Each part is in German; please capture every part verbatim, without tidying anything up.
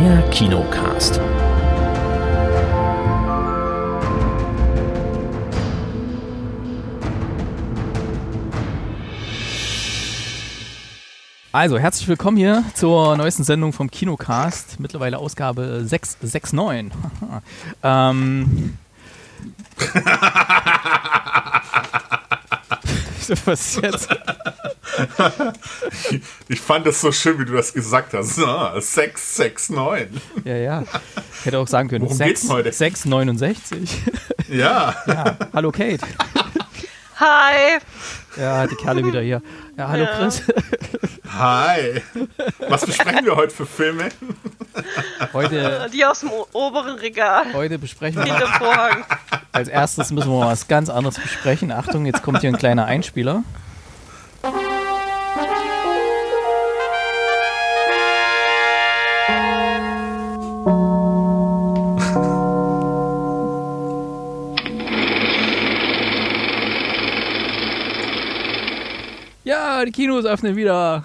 Der Kinocast. Also, herzlich willkommen hier zur neuesten Sendung vom Kinocast, mittlerweile Ausgabe sechs sechs neun. ähm. Was jetzt? Ich, ich fand es so schön, wie du das gesagt hast. Ah, sechs sechs neun. Ja, ja. Ich hätte auch sagen können, worum geht's heute? sechs neunundsechzig. Ja. Ja. Hallo Kate. Hi. Ja, die Kerle wieder hier. Ja, hallo Ja. Chris. Hi. Was besprechen wir heute für Filme? Heute, Die aus dem o- oberen Regal. heute besprechen wir, Hinterm Vorhang. als erstes müssen wir was ganz anderes besprechen. Achtung, jetzt kommt hier ein kleiner Einspieler. Ja, die Kinos öffnen wieder.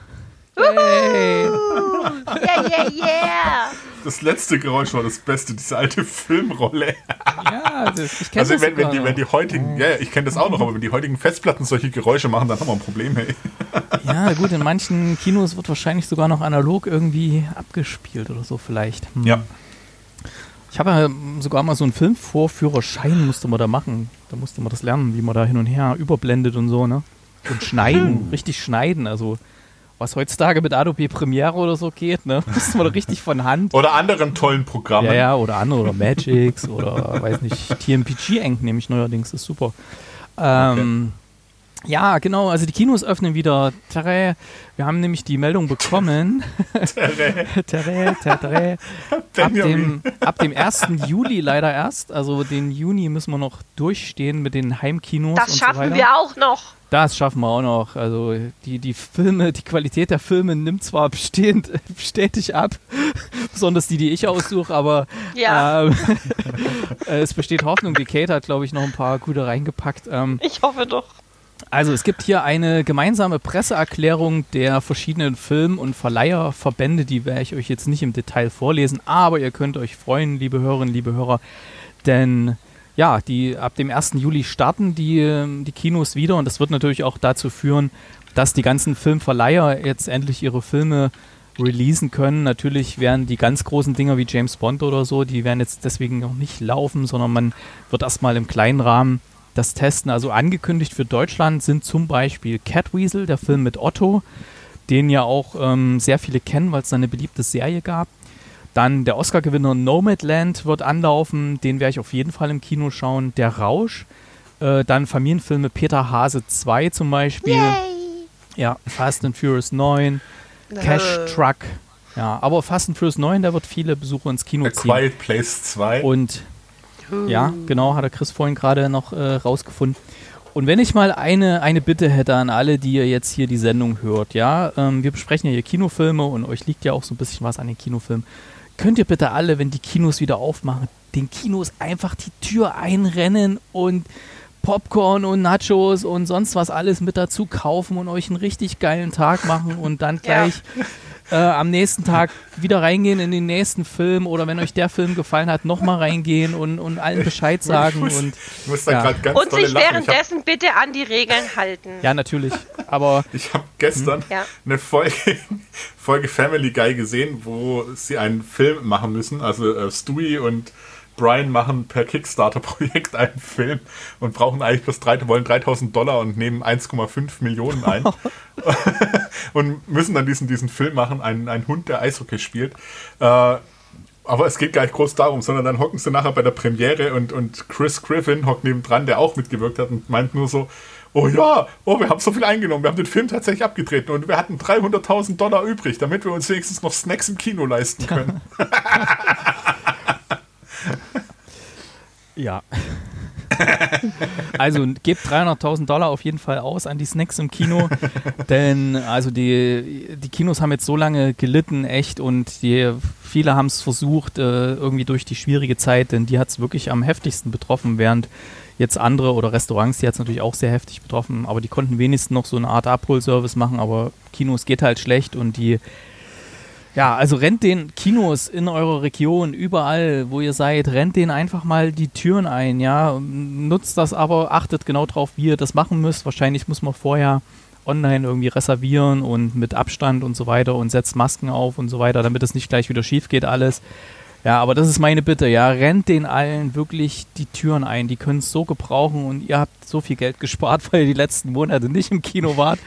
Yay. Yeah, yeah, yeah. Das letzte Geräusch war das Beste, diese alte Filmrolle. Ja, das, ich kenne Also das wenn, wenn, sogar die, wenn die noch. heutigen, ja, ich kenne das auch noch, aber wenn die heutigen Festplatten solche Geräusche machen, dann haben wir ein Problem, hey. Ja, gut, in manchen Kinos wird wahrscheinlich sogar noch analog irgendwie abgespielt oder so vielleicht. Hm. Ja. Ich habe ja sogar mal so einen Filmvorführerschein musste man da machen. Da musste man das lernen, wie man da hin und her überblendet und so, ne? Und schneiden, richtig schneiden, also was heutzutage mit Adobe Premiere oder so geht, ne? Musste man da richtig von Hand. Oder anderen tollen Programmen. Ja, ja, oder andere, oder Magix oder, weiß nicht, T M P G-Eng nehme ich neuerdings, ist super. Ähm, ja, genau, also die Kinos öffnen wieder. Tere, wir haben nämlich die Meldung bekommen. Tere. Tere, tere. Ab dem, ab dem ersten Juli leider erst, also den Juni müssen wir noch durchstehen mit den Heimkinos Das und so schaffen weiter. wir auch noch. Das schaffen wir auch noch. Also die, die Filme, die Qualität der Filme nimmt zwar bestehend, stetig ab, besonders die, die ich aussuche, aber Ja. ähm, es besteht Hoffnung. Die Kate hat, glaube ich, noch ein paar gute reingepackt. Ähm, Ich hoffe doch. also es gibt hier eine gemeinsame Presseerklärung der verschiedenen Film- und Verleiherverbände, die werde ich euch jetzt nicht im Detail vorlesen, aber ihr könnt euch freuen, liebe Hörerinnen, liebe Hörer, denn ja, die, ab dem ersten Juli starten die, die Kinos wieder und das wird natürlich auch dazu führen, dass die ganzen Filmverleiher jetzt endlich ihre Filme releasen können. Natürlich werden die ganz großen Dinger wie James Bond oder so, die werden jetzt deswegen noch nicht laufen, sondern man wird erstmal im kleinen Rahmen das testen. Also angekündigt für Deutschland sind zum Beispiel Catweasel, der Film mit Otto, den ja auch ähm, sehr viele kennen, weil es da eine beliebte Serie gab. Dann der Oscar-Gewinner Nomadland wird anlaufen, den werde ich auf jeden Fall im Kino schauen. Der Rausch, äh, dann Familienfilme Peter Hase zwei zum Beispiel. Yay. Ja, Fast and Furious neun, Cash Äh. Truck. Ja, aber Fast and Furious neun, der wird viele Besucher ins Kino A ziehen. Quiet Place zwei. Und ja, genau, hat der Chris vorhin gerade noch äh, rausgefunden. Und wenn ich mal eine, eine Bitte hätte an alle, die ihr jetzt hier die Sendung hört, ja, ähm, wir besprechen ja hier Kinofilme und euch liegt ja auch so ein bisschen was an den Kinofilmen. Könnt ihr bitte alle, wenn die Kinos wieder aufmachen, den Kinos einfach die Tür einrennen und Popcorn und Nachos und sonst was alles mit dazu kaufen und euch einen richtig geilen Tag machen und dann gleich äh, am nächsten Tag wieder reingehen in den nächsten Film oder wenn euch der Film gefallen hat, nochmal reingehen und, und allen Bescheid sagen. Ich muss, und ich muss da ja. gerade ganz Und dolle sich lachen. Ich habe währenddessen bitte an die Regeln halten. Ja, natürlich. Aber ich hab gestern Ja. eine Folge, Folge Family Guy gesehen, wo sie einen Film machen müssen. Also äh, Stewie und Brian machen per Kickstarter-Projekt einen Film und brauchen eigentlich bloß drei, wollen dreitausend Dollar und nehmen eins Komma fünf Millionen ein. Und müssen dann diesen, diesen Film machen, einen, einen Hund, der Eishockey spielt. Äh, aber es geht gar nicht groß darum, sondern dann hocken sie nachher bei der Premiere und, und Chris Griffin hockt nebendran, der auch mitgewirkt hat und meint nur so, oh ja, oh, wir haben so viel eingenommen, wir haben den Film tatsächlich abgetreten und wir hatten dreihunderttausend Dollar übrig, damit wir uns wenigstens noch Snacks im Kino leisten können. ja. Also gebt dreihunderttausend Dollar auf jeden Fall aus an die Snacks im Kino, denn also die, die Kinos haben jetzt so lange gelitten, echt, und die, viele haben es versucht, äh, irgendwie durch die schwierige Zeit, denn die hat es wirklich am heftigsten betroffen, während jetzt andere oder Restaurants, die hat es natürlich auch sehr heftig betroffen, aber die konnten wenigstens noch so eine Art Abholservice machen, aber Kinos geht halt schlecht und die Ja, also rennt den Kinos in eurer Region, überall, wo ihr seid, rennt denen einfach mal die Türen ein, ja. Nutzt das aber, achtet genau drauf, wie ihr das machen müsst. Wahrscheinlich muss man vorher online irgendwie reservieren und mit Abstand und so weiter und setzt Masken auf und so weiter, damit es nicht gleich wieder schief geht alles. Ja, aber das ist meine Bitte, ja. Rennt den allen wirklich die Türen ein. Die können es so gebrauchen und ihr habt so viel Geld gespart, weil ihr die letzten Monate nicht im Kino wart.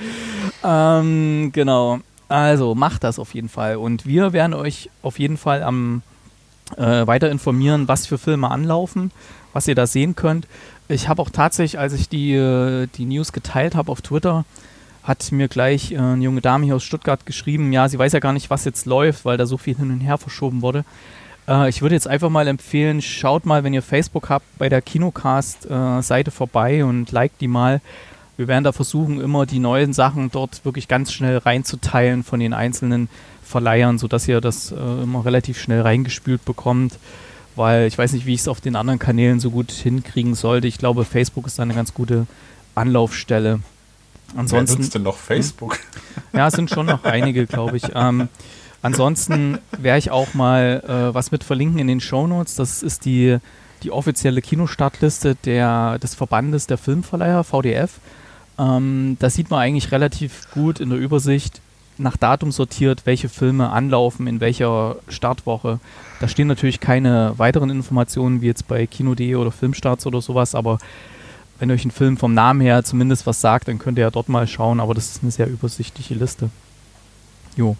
ähm, genau. Also macht das auf jeden Fall und wir werden euch auf jeden Fall am äh, weiter informieren, was für Filme anlaufen, was ihr da sehen könnt. Ich habe auch tatsächlich, als ich die, äh, die News geteilt habe auf Twitter, hat mir gleich äh, eine junge Dame hier aus Stuttgart geschrieben, ja, sie weiß ja gar nicht, was jetzt läuft, weil da so viel hin und her verschoben wurde. Äh, ich würde jetzt einfach mal empfehlen, schaut mal, wenn ihr Facebook habt, bei der Kinocast-Seite äh, vorbei und liked die mal. Wir werden da versuchen, immer die neuen Sachen dort wirklich ganz schnell reinzuteilen von den einzelnen Verleihern, sodass ihr das äh, immer relativ schnell reingespült bekommt, weil ich weiß nicht, wie ich es auf den anderen Kanälen so gut hinkriegen sollte. Ich glaube, Facebook ist da eine ganz gute Anlaufstelle. Ansonsten, wer nutzt denn noch Facebook? Ja, es sind schon noch einige, glaube ich. Ähm, ansonsten werde ich auch mal äh, was mit verlinken in den Shownotes. Das ist die, die offizielle Kinostartliste der, des Verbandes der Filmverleiher, V D F. Ähm, da sieht man eigentlich relativ gut in der Übersicht nach Datum sortiert, welche Filme anlaufen, in welcher Startwoche. Da stehen natürlich keine weiteren Informationen wie jetzt bei Kino punkt de oder Filmstarts oder sowas, aber wenn euch ein Film vom Namen her zumindest was sagt, dann könnt ihr ja dort mal schauen, aber das ist eine sehr übersichtliche Liste. Jo.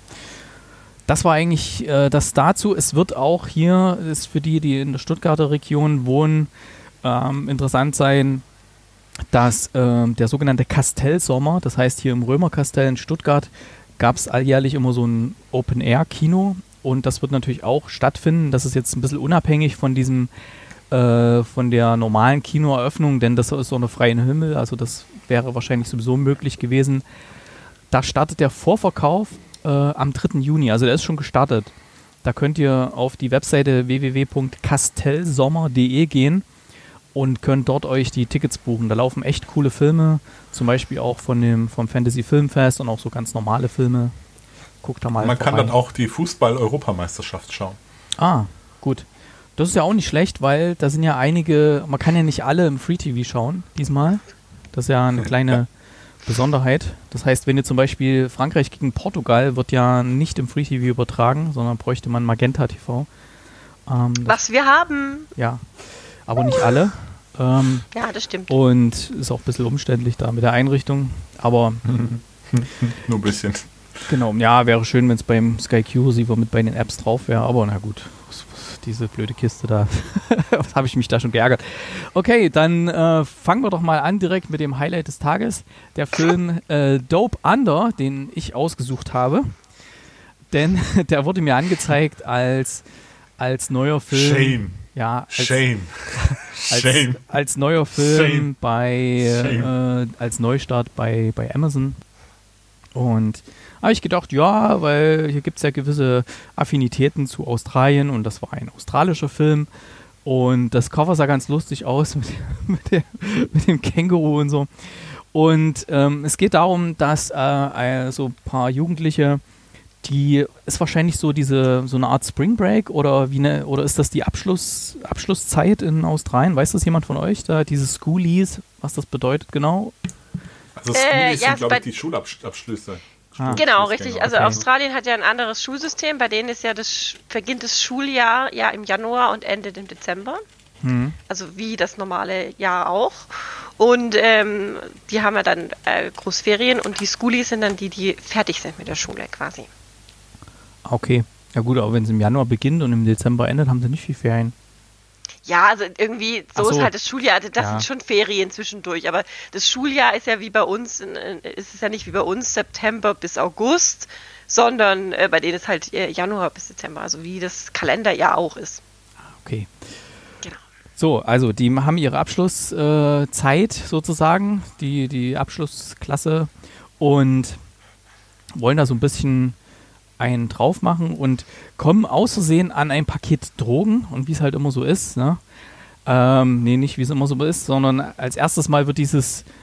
Das war eigentlich äh, das dazu. Es wird auch hier, ist für die, die in der Stuttgarter Region wohnen, ähm, interessant sein, dass äh, der sogenannte Kastellsommer, das heißt hier im Römerkastell in Stuttgart, gab es alljährlich immer so ein Open-Air-Kino und das wird natürlich auch stattfinden. Das ist jetzt ein bisschen unabhängig von diesem, äh, von der normalen Kinoeröffnung, denn das ist so eine freien Himmel, also das wäre wahrscheinlich sowieso möglich gewesen. Da startet der Vorverkauf äh, am dritten Juni, also der ist schon gestartet. Da könnt ihr auf die Webseite w w w punkt kastellsommer punkt de gehen und könnt dort euch die Tickets buchen. Da laufen echt coole Filme, zum Beispiel auch von dem, vom Fantasy Filmfest und auch so ganz normale Filme. Guckt da mal Man vorbei. kann dann auch die Fußball-Europameisterschaft schauen. Ah, gut. Das ist ja auch nicht schlecht, weil da sind ja einige, man kann ja nicht alle im Free-T V schauen diesmal. Das ist ja eine kleine ja. Besonderheit. Das heißt, wenn ihr zum Beispiel Frankreich gegen Portugal wird ja nicht im Free-T V übertragen, sondern bräuchte man Magenta T V. Ähm, Was wir haben. Ja. Aber nicht alle. Ähm, ja, das stimmt. Und ist auch ein bisschen umständlich da mit der Einrichtung. Aber nur ein bisschen. Genau, ja, wäre schön, wenn es beim Sky Q-Receiver mit bei den Apps drauf wäre. Aber na gut, diese blöde Kiste da. Was habe ich mich da schon geärgert. Okay, dann äh, fangen wir doch mal an direkt mit dem Highlight des Tages. Der Film äh, Dope Under, den ich ausgesucht habe. Denn der wurde mir angezeigt als, als neuer Film. Shame. Ja, als, Shame. Als, Shame. als neuer Film Shame. bei äh, als Neustart bei, bei Amazon. Und habe ich gedacht, ja, weil hier gibt es ja gewisse Affinitäten zu Australien und das war ein australischer Film. Und das Cover sah ganz lustig aus mit, mit, der, mit dem Känguru und so. Und ähm, es geht darum, dass äh, so ein paar Jugendliche, die ist wahrscheinlich so diese so eine Art Spring Break oder wie eine, oder ist das die Abschluss, Abschlusszeit in Australien? Weiß das jemand von euch da? Diese Schoolies, was das bedeutet genau? Also Schoolies äh, ja, sind, glaube ich, die Schulabschlüsse. Ah. Genau, richtig. Also okay. Australien hat ja ein anderes Schulsystem. Bei denen ist ja das beginnt das Schuljahr ja im Januar und endet im Dezember. Hm. Also wie das normale Jahr auch. Und ähm, die haben ja dann äh, Großferien und die Schoolies sind dann die, die fertig sind mit der Schule quasi. Okay. Ja gut, aber wenn es im Januar beginnt und im Dezember endet, haben sie nicht viel Ferien. Ja, also irgendwie, so, so ist halt das Schuljahr, das ja. sind schon Ferien zwischendurch, aber das Schuljahr ist ja wie bei uns, ist es ja nicht wie bei uns September bis August, sondern äh, bei denen ist halt äh, Januar bis Dezember, also wie das Kalenderjahr auch ist. Okay. Genau. So, also die haben ihre Abschlusszeit äh, sozusagen, die, die Abschlussklasse und wollen da so ein bisschen einen drauf machen und kommen aus Versehen an ein Paket Drogen und wie es halt immer so ist, ne? Ähm, nee, nicht wie es immer so ist, sondern als erstes Mal wird dieses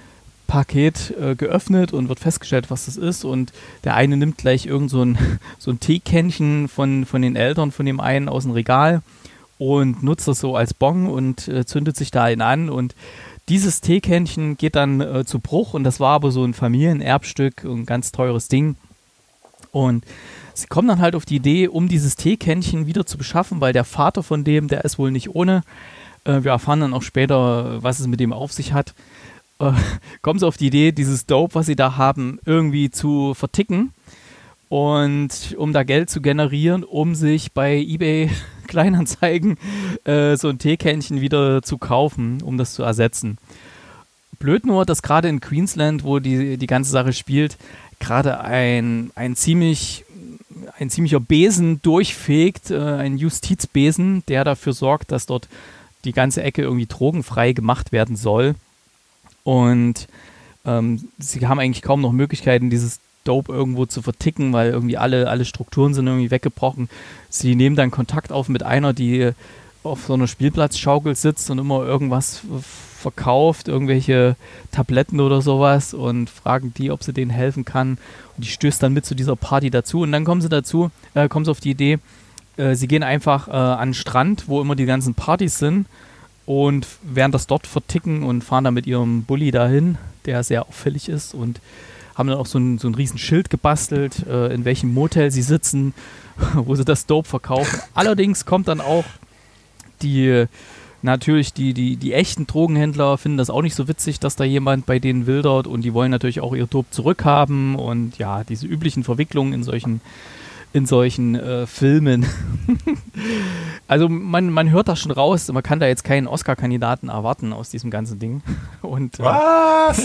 Paket äh, geöffnet und wird festgestellt, was das ist. Und der eine nimmt gleich irgend so ein, so ein Teekännchen von, von den Eltern von dem einen aus dem Regal und nutzt das so als Bon und äh, zündet sich da einen an. Und dieses Teekännchen geht dann äh, zu Bruch. Und das war aber so ein Familienerbstück, ein ganz teures Ding. Und sie kommen dann halt auf die Idee, um dieses Teekännchen wieder zu beschaffen, weil der Vater von dem, der ist wohl nicht ohne. Äh, wir erfahren dann auch später, was es mit dem auf sich hat. Äh, kommen sie auf die Idee, dieses Dope, was sie da haben, irgendwie zu verticken und um da Geld zu generieren, um sich bei eBay Kleinanzeigen äh, so ein Teekännchen wieder zu kaufen, um das zu ersetzen. Blöd nur, dass gerade in Queensland, wo die, die ganze Sache spielt, gerade ein, ein ziemlich ein ziemlicher Besen durchfegt, äh, ein Justizbesen, der dafür sorgt, dass dort die ganze Ecke irgendwie drogenfrei gemacht werden soll. Und ähm, sie haben eigentlich kaum noch Möglichkeiten, dieses Dope irgendwo zu verticken, weil irgendwie alle, alle Strukturen sind irgendwie weggebrochen. Sie nehmen dann Kontakt auf mit einer, die auf so einer Spielplatzschaukel sitzt und immer irgendwas verkauft, irgendwelche Tabletten oder sowas und fragen die, ob sie denen helfen kann. Und die stößt dann mit zu dieser Party dazu. Und dann kommen sie dazu, äh, kommen sie auf die Idee, äh, sie gehen einfach äh, an den Strand, wo immer die ganzen Partys sind, und werden das dort verticken und fahren dann mit ihrem Bulli dahin, der sehr auffällig ist, und haben dann auch so ein, so ein riesen Schild gebastelt, äh, in welchem Motel sie sitzen, wo sie das Dope verkaufen. Allerdings kommt dann auch die, natürlich die, die, die echten Drogenhändler finden das auch nicht so witzig, dass da jemand bei denen wildert, und die wollen natürlich auch ihr Dope zurückhaben und ja, diese üblichen Verwicklungen in solchen in solchen äh, Filmen. Also man, man hört das schon raus, man kann da jetzt keinen Oscar-Kandidaten erwarten aus diesem ganzen Ding. Und, äh, Was?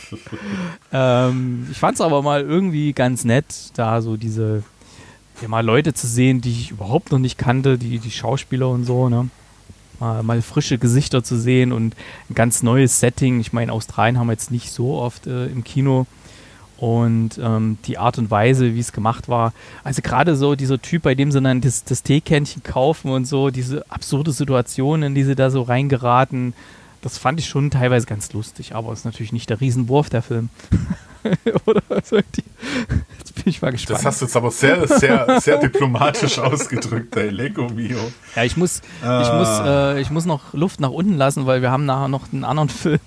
ähm, ich fand es aber mal irgendwie ganz nett, da so diese, ja, mal Leute zu sehen, die ich überhaupt noch nicht kannte, die, die Schauspieler und so, ne? Mal, mal frische Gesichter zu sehen und ein ganz neues Setting. Ich meine, Australien haben wir jetzt nicht so oft äh, im Kino. Und ähm, die Art und Weise, wie es gemacht war. Also gerade so dieser Typ, bei dem sie dann das, das Teekännchen kaufen und so, diese absurde Situation, in die sie da so reingeraten, das fand ich schon teilweise ganz lustig. Aber ist natürlich nicht der Riesenwurf, der Film. Oder was sagt die? Jetzt bin ich mal gespannt. Das hast du jetzt aber sehr, sehr, sehr diplomatisch ausgedrückt, ey. Lego mio. Ja, ich muss, ah. ich, muss, äh, ich muss noch Luft nach unten lassen, weil wir haben nachher noch einen anderen Film.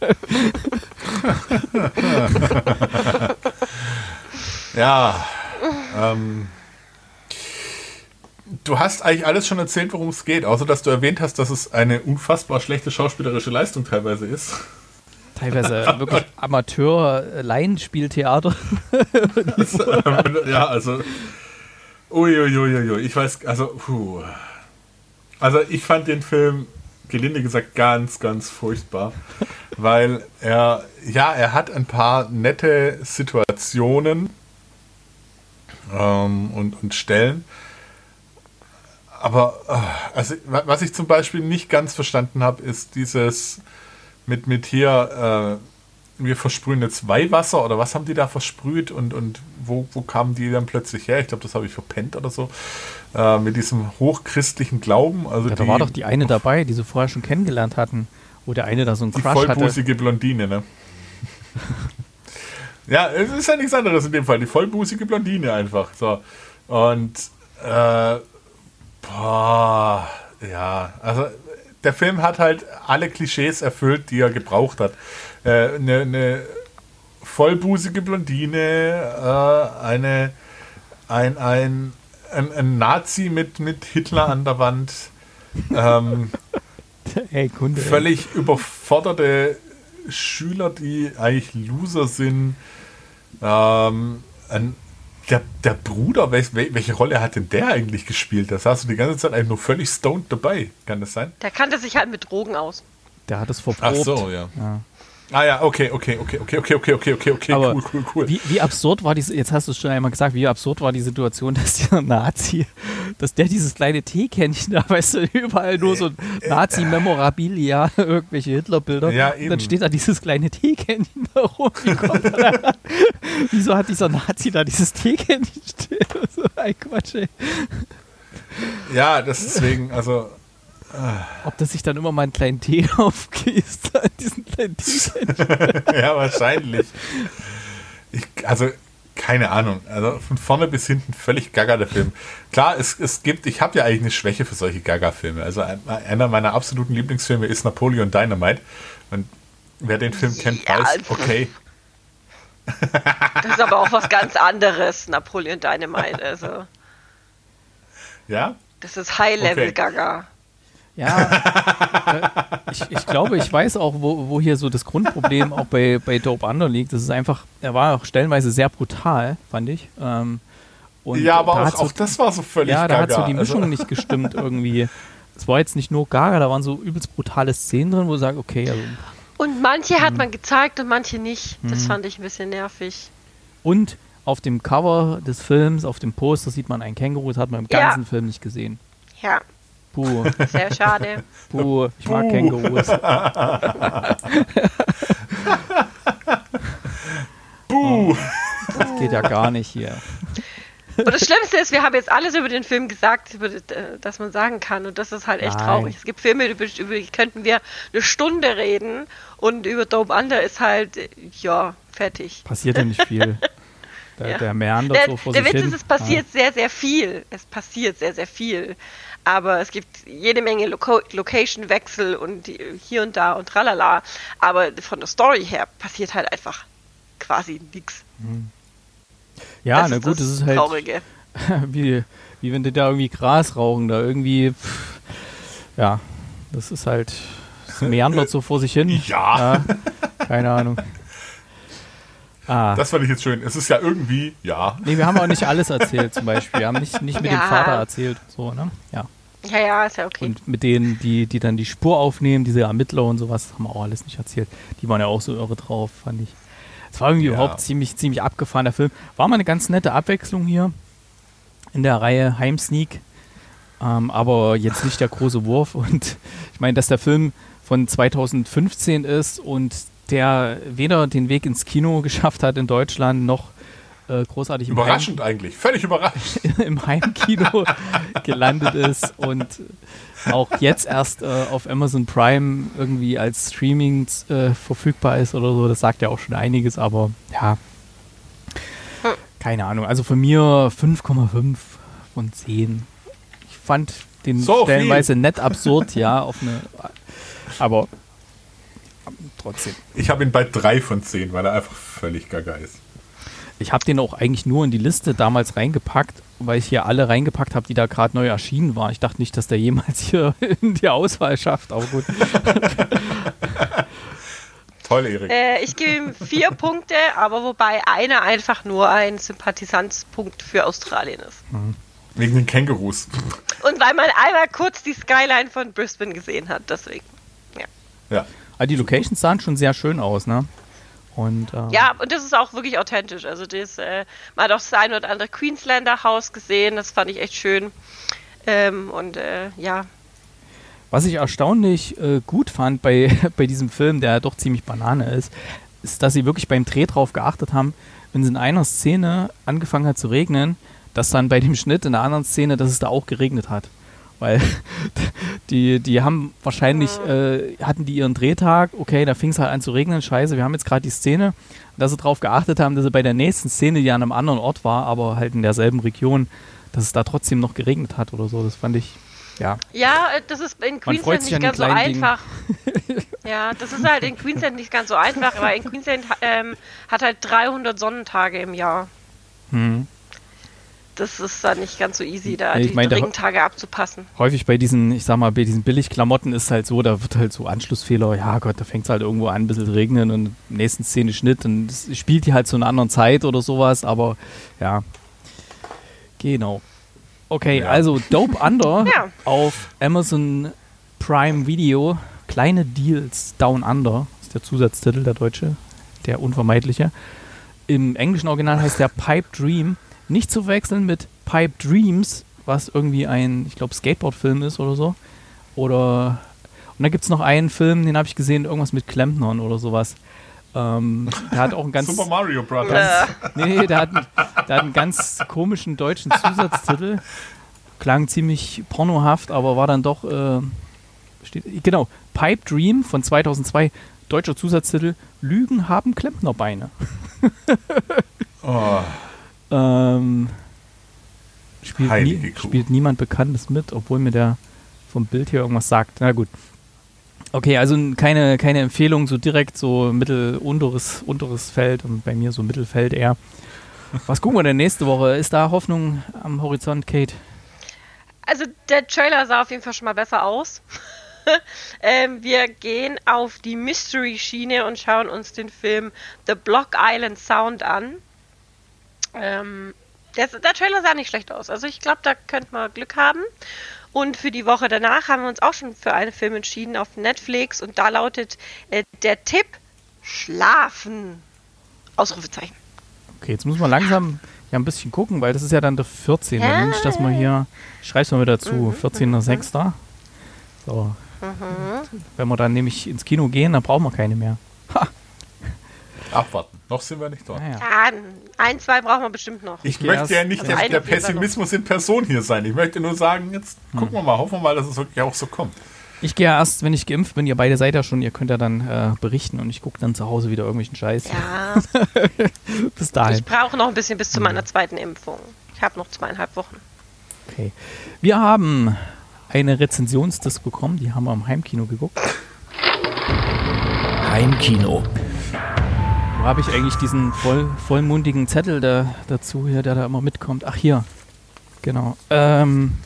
Ja, ähm, du hast eigentlich alles schon erzählt, worum es geht, außer dass du erwähnt hast, dass es eine unfassbar schlechte schauspielerische Leistung teilweise ist. Teilweise wirklich Amateur-Laienspieltheater. Ja, also uiuiuiui, ich weiß, also puh. Also ich fand den Film, gelinde gesagt, ganz, ganz furchtbar, weil er, ja, er hat ein paar nette Situationen ähm, und, und Stellen, aber also, was ich zum Beispiel nicht ganz verstanden habe, ist dieses mit, mit hier, äh, wir versprühen jetzt Weihwasser, oder was haben die da versprüht, und, und wo, wo kamen die dann plötzlich her? Ich glaube, das habe ich verpennt oder so. Äh, mit diesem hochchristlichen Glauben. Also ja, da die, war doch die eine dabei, die sie vorher schon kennengelernt hatten, wo der eine da so einen die Crush hatte. Die vollbusige Blondine, ne? Ja, es ist ja nichts anderes in dem Fall. Die vollbusige Blondine einfach. So. Und äh, boah, ja, also der Film hat halt alle Klischees erfüllt, die er gebraucht hat. Eine äh, ne, ne vollbusige Blondine, äh, eine, ein, ein, ein, ein Nazi mit, mit Hitler an der Wand, ähm, hey, Kunde, völlig ey. überforderte Schüler, die eigentlich Loser sind. Ähm, ein, der, der Bruder, welch, welche Rolle hat denn der eigentlich gespielt? Da saß du die ganze Zeit eigentlich nur völlig stoned dabei. Kann das sein? Der kannte sich halt mit Drogen aus. Der hat es verprobt. Ach so, ja. ja. Ah ja, okay, okay, okay, okay, okay, okay, okay, okay, okay, aber cool, cool, cool. Wie, wie absurd war die, jetzt hast du es schon einmal gesagt, wie absurd war die Situation, dass dieser Nazi, dass der dieses kleine Teekännchen da, weißt du, überall nur so Nazi-Memorabilia, irgendwelche Hitlerbilder, ja, und dann steht da dieses kleine Teekännchen da rum. Wie kommt er da ran? Wieso hat dieser Nazi da dieses Teekännchen stehen? So ein Quatsch, ey. Ja, das deswegen, also ob das sich dann immer mal einen kleinen Tee aufgießt, an diesen kleinen Tee. Ja, wahrscheinlich. Ich, also, keine Ahnung. Also von vorne bis hinten völlig gaga der Film. Klar, es, es gibt, ich habe ja eigentlich eine Schwäche für solche Gaga-Filme. Also ein, einer meiner absoluten Lieblingsfilme ist Napoleon Dynamite. Und wer den Film kennt, ja, weiß, okay. Das ist aber auch was ganz anderes, Napoleon Dynamite. Also. Ja? Das ist High-Level-Gaga. Okay. Ja, äh, ich, ich glaube, ich weiß auch, wo, wo hier so das Grundproblem auch bei, bei Dope Under liegt. Das ist einfach, er war auch stellenweise sehr brutal, fand ich. Ähm, und ja, aber da auch, so, auch das war so völlig ja, gaga. Ja, da hat so die Mischung also. nicht gestimmt irgendwie. Es war jetzt nicht nur gaga, da waren so übelst brutale Szenen drin, wo du sagst, okay. Also, und manche hat man gezeigt und manche nicht. Das fand ich ein bisschen nervig. Und auf dem Cover des Films, auf dem Poster sieht man ein Känguru, das hat man im ganzen ja. Film nicht gesehen. Ja. Puh. Sehr schade. Puh, ich mag Puh. Kängurus. Puh. Das geht ja gar nicht hier. Und das Schlimmste ist, wir haben jetzt alles über den Film gesagt, über, das man sagen kann. Und das ist halt echt Nein. traurig. Es gibt Filme, über, über die könnten wir eine Stunde reden. Und über Dope Under ist halt, ja, fertig. Passiert ja nicht viel. Der, ja. der meandert der, so vor der sich Witz hin. ist, es passiert ja. sehr, sehr viel. Es passiert sehr, sehr viel. Aber es gibt jede Menge Loco- Location-Wechsel und die, hier und da und tralala. Aber von der Story her passiert halt einfach quasi nichts. Ja, das na gut, das ist halt Traurige. wie, wie wenn die da irgendwie Gras rauchen, da irgendwie, pff, ja, das ist halt, das meandert so vor sich hin. Ja. ja keine Ahnung. Ah. Das fand ich jetzt schön. Es ist ja irgendwie, ja. Nee, wir haben auch nicht alles erzählt zum Beispiel. Wir haben nicht, nicht mit ja. dem Vater erzählt. So, ne? Ja. Ja, ja, ist ja okay. Und mit denen, die, die dann die Spur aufnehmen, diese Ermittler und sowas, haben wir auch alles nicht erzählt. Die waren ja auch so irre drauf, fand ich. Es war irgendwie ja. überhaupt ziemlich, ziemlich abgefahrener Film. War mal eine ganz nette Abwechslung hier in der Reihe Heimsneak. Ähm, aber jetzt nicht der große Wurf. Und ich meine, dass der Film von zweitausendfünfzehn ist und der weder den Weg ins Kino geschafft hat in Deutschland, noch äh, großartig im Überraschend Heim- eigentlich, völlig überraschend. im Heimkino gelandet ist und auch jetzt erst äh, auf Amazon Prime irgendwie als Streaming äh, verfügbar ist oder so. Das sagt ja auch schon einiges, aber ja, keine Ahnung. Also von mir fünf Komma fünf von zehn. Ich fand den so stellenweise viel. nett absurd, ja, auf eine, aber trotzdem. Ich habe ihn bei drei von zehn, weil er einfach völlig gaga ist. Ich habe den auch eigentlich nur in die Liste damals reingepackt, weil ich hier alle reingepackt habe, die da gerade neu erschienen waren. Ich dachte nicht, dass der jemals hier in die Auswahl schafft, aber gut. Toll, Erik. Äh, ich gebe ihm vier Punkte, aber wobei einer einfach nur ein Sympathisanzpunkt für Australien ist. Mhm. Wegen den Kängurus. Und weil man einmal kurz die Skyline von Brisbane gesehen hat, deswegen. Ja. Ja. Also die Locations sahen schon sehr schön aus, ne? Und, äh ja, und das ist auch wirklich authentisch. Also das, äh, man hat auch das ein oder andere Queenslander Haus gesehen, das fand ich echt schön. Ähm, und äh, ja. Was ich erstaunlich äh, gut fand bei, bei diesem Film, der ja doch ziemlich Banane ist, ist, dass sie wirklich beim Dreh drauf geachtet haben, wenn es in einer Szene angefangen hat zu regnen, dass dann bei dem Schnitt in der anderen Szene, dass es da auch geregnet hat. Weil die, die haben wahrscheinlich, äh, hatten die ihren Drehtag, okay, da fing es halt an zu regnen, scheiße, wir haben jetzt gerade die Szene, dass sie darauf geachtet haben, dass sie bei der nächsten Szene, die an einem anderen Ort war, aber halt in derselben Region, dass es da trotzdem noch geregnet hat oder so, das fand ich, ja. Ja, das ist in Queensland nicht ganz so einfach. Ja, das ist halt in Queensland nicht ganz so einfach, weil in Queensland ähm, hat halt dreihundert Sonnentage im Jahr. Mhm. Das ist dann nicht ganz so easy, da ich die mein, Regentage abzupassen. Häufig bei diesen, ich sag mal, bei diesen Billigklamotten ist halt so, da wird halt so Anschlussfehler, ja Gott, da fängt es halt irgendwo an, ein bisschen regnen und im nächsten Szene Schnitt und es spielt die halt zu einer anderen Zeit oder sowas, aber ja, genau. Okay, ja. Also Dope Under ja. auf Amazon Prime Video, kleine Deals Down Under, ist der Zusatztitel, der deutsche, der unvermeidliche. Im englischen Original heißt der Pipe Dream. Nicht zu verwechseln mit Pipe Dreams, was irgendwie ein, ich glaube, Skateboard-Film ist oder so. Oder, und dann gibt es noch einen Film, den habe ich gesehen, irgendwas mit Klempnern oder sowas. Ähm, der hat auch einen ganz... Super Mario Brothers. Ganz, nee, der hat, einen, der hat einen ganz komischen deutschen Zusatztitel. Klang ziemlich pornohaft, aber war dann doch äh, steht, genau, Pipe Dream von zweitausendzwei, deutscher Zusatztitel, Lügen haben Klempnerbeine. oh. ähm, spielt, nie, spielt niemand Bekanntes mit, obwohl mir der vom Bild hier irgendwas sagt. Na gut. Okay, also keine, keine Empfehlung, so direkt so mittel, unteres, unteres Feld und bei mir so Mittelfeld eher. Was gucken wir denn nächste Woche? Ist da Hoffnung am Horizont, Kate? Also der Trailer sah auf jeden Fall schon mal besser aus. ähm, wir gehen auf die Mystery-Schiene und schauen uns den Film The Block Island Sound an. Ähm, der, der Trailer sah nicht schlecht aus. Also ich glaube, da könnte man Glück haben. Und für die Woche danach haben wir uns auch schon für einen Film entschieden auf Netflix. Und da lautet äh, der Tipp Schlafen. Ausrufezeichen. Okay, jetzt muss man langsam ja ein bisschen gucken, weil das ist ja dann der vierzehnte Ja. Mensch, dass man hier, ich schreib's mal wieder zu, mhm, vierzehnter sechster So. Mhm. Wenn wir dann nämlich ins Kino gehen, dann brauchen wir keine mehr. Ha. Abwarten. Noch sind wir nicht dort. Ja, ja. ein, zwei brauchen wir bestimmt noch. Ich okay, möchte ja nicht also der, der Pessimismus in Person hier sein. Ich möchte nur sagen, jetzt hm. gucken wir mal, hoffen wir mal, dass es wirklich auch so kommt. Ich gehe ja erst, wenn ich geimpft bin, ihr beide seid ja schon, ihr könnt ja dann äh, berichten und ich gucke dann zu Hause wieder irgendwelchen Scheiß. Ja. Bis dahin. Ich brauche noch ein bisschen bis zu meiner zweiten Impfung. Ich habe noch zweieinhalb Wochen. Okay. Wir haben eine Rezensionsdisk bekommen, die haben wir im Heimkino geguckt. Heimkino. Wo habe ich eigentlich diesen voll, vollmundigen Zettel da, dazu hier, der da immer mitkommt? Ach, hier. Genau. Ähm,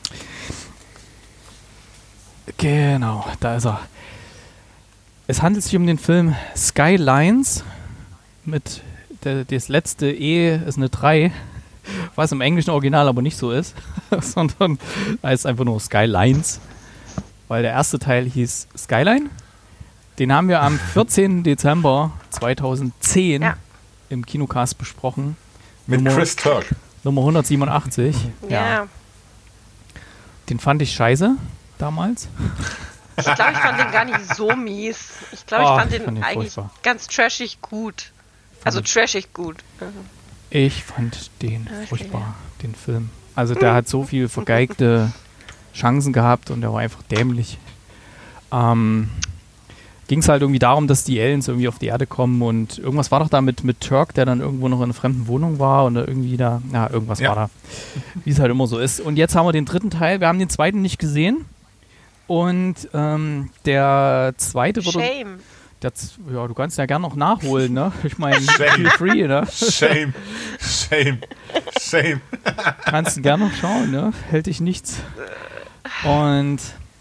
genau, da ist er. Es handelt sich um den Film Skylines. Mit der, das letzte E ist eine drei, was im englischen Original aber nicht so ist, sondern heißt einfach nur Skylines. Weil der erste Teil hieß Skyline. Den haben wir am vierzehnten Dezember zweitausendzehn ja. im Kinocast besprochen. Mit Nummer, Chris Turk. Nummer hundertsiebenundachtzig. Ja. ja. Den fand ich scheiße damals. Ich glaube, ich fand den gar nicht so mies. Ich glaube, oh, ich fand den, ich fand den eigentlich furchtbar. ganz trashig gut. Also fand trashig gut. Ich fand den okay. furchtbar, den Film. Also der hat so viel vergeigte Chancen gehabt und der war einfach dämlich. Ähm... ging es halt irgendwie darum, dass die Aliens irgendwie auf die Erde kommen und irgendwas war doch da mit, mit Turk, der dann irgendwo noch in einer fremden Wohnung war und irgendwie da, ja, irgendwas ja. war da, wie es halt immer so ist. Und jetzt haben wir den dritten Teil, wir haben den zweiten nicht gesehen und ähm, der zweite wurde... Shame. Der, ja, du kannst ja gerne noch nachholen, ne? Ich meine, feel free, ne? Shame, shame, shame. Kannst du gerne noch schauen, ne? Hält dich nichts. Und...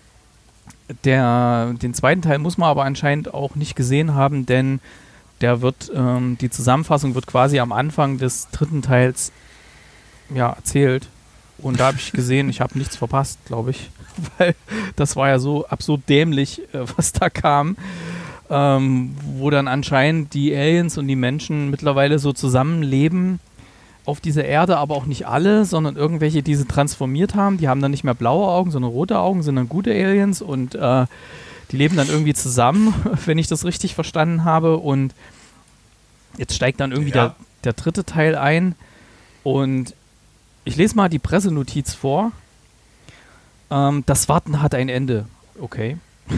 Der, den zweiten Teil muss man aber anscheinend auch nicht gesehen haben, denn der wird, ähm, die Zusammenfassung wird quasi am Anfang des dritten Teils ja, erzählt. Und da habe ich gesehen, ich habe nichts verpasst, glaube ich. Weil das war ja so absurd dämlich, äh, was da kam. Ähm, wo dann anscheinend die Aliens und die Menschen mittlerweile so zusammenleben auf dieser Erde, aber auch nicht alle, sondern irgendwelche, die sie transformiert haben. Die haben dann nicht mehr blaue Augen, sondern rote Augen, sind dann gute Aliens und äh, die leben dann irgendwie zusammen, wenn ich das richtig verstanden habe. Und jetzt steigt dann irgendwie ja. der, der dritte Teil ein und ich lese mal die Pressenotiz vor. Ähm, das Warten hat ein Ende. Okay.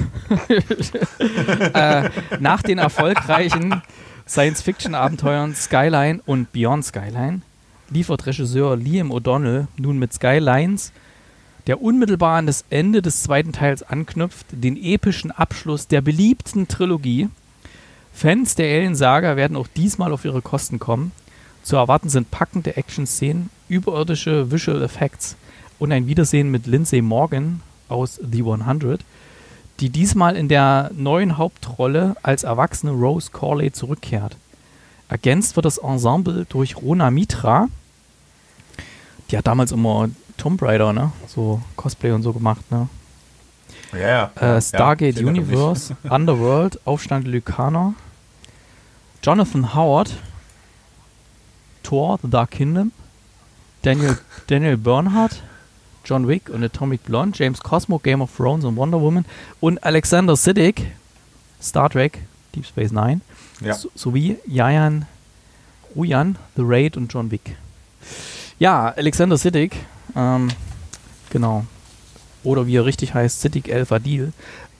äh, nach den erfolgreichen Science-Fiction-Abenteuern Skyline und Beyond Skyline liefert Regisseur Liam O'Donnell nun mit Skylines, der unmittelbar an das Ende des zweiten Teils anknüpft, den epischen Abschluss der beliebten Trilogie. Fans der Alien-Saga werden auch diesmal auf ihre Kosten kommen. Zu erwarten sind packende Action-Szenen, überirdische Visual Effects und ein Wiedersehen mit Lindsay Morgan aus The hundert, die diesmal in der neuen Hauptrolle als erwachsene Rose Corley zurückkehrt. Ergänzt wird das Ensemble durch Rona Mitra. Die hat damals immer Tomb Raider, ne? So Cosplay und so gemacht, ne? Ja, ja. Äh, Stargate ja, Universe, Underworld, Aufstand Lykaner, Jonathan Howard, Thor, The Dark Kingdom, Daniel, Daniel Bernhardt, John Wick und Atomic Blonde, James Cosmo, Game of Thrones und Wonder Woman und Alexander Siddig, Star Trek, Deep Space Nine, ja. so, sowie Jayan Ruyan, The Raid und John Wick. Ja, Alexander Siddig, ähm, genau, oder wie er richtig heißt, Siddig El Fadil,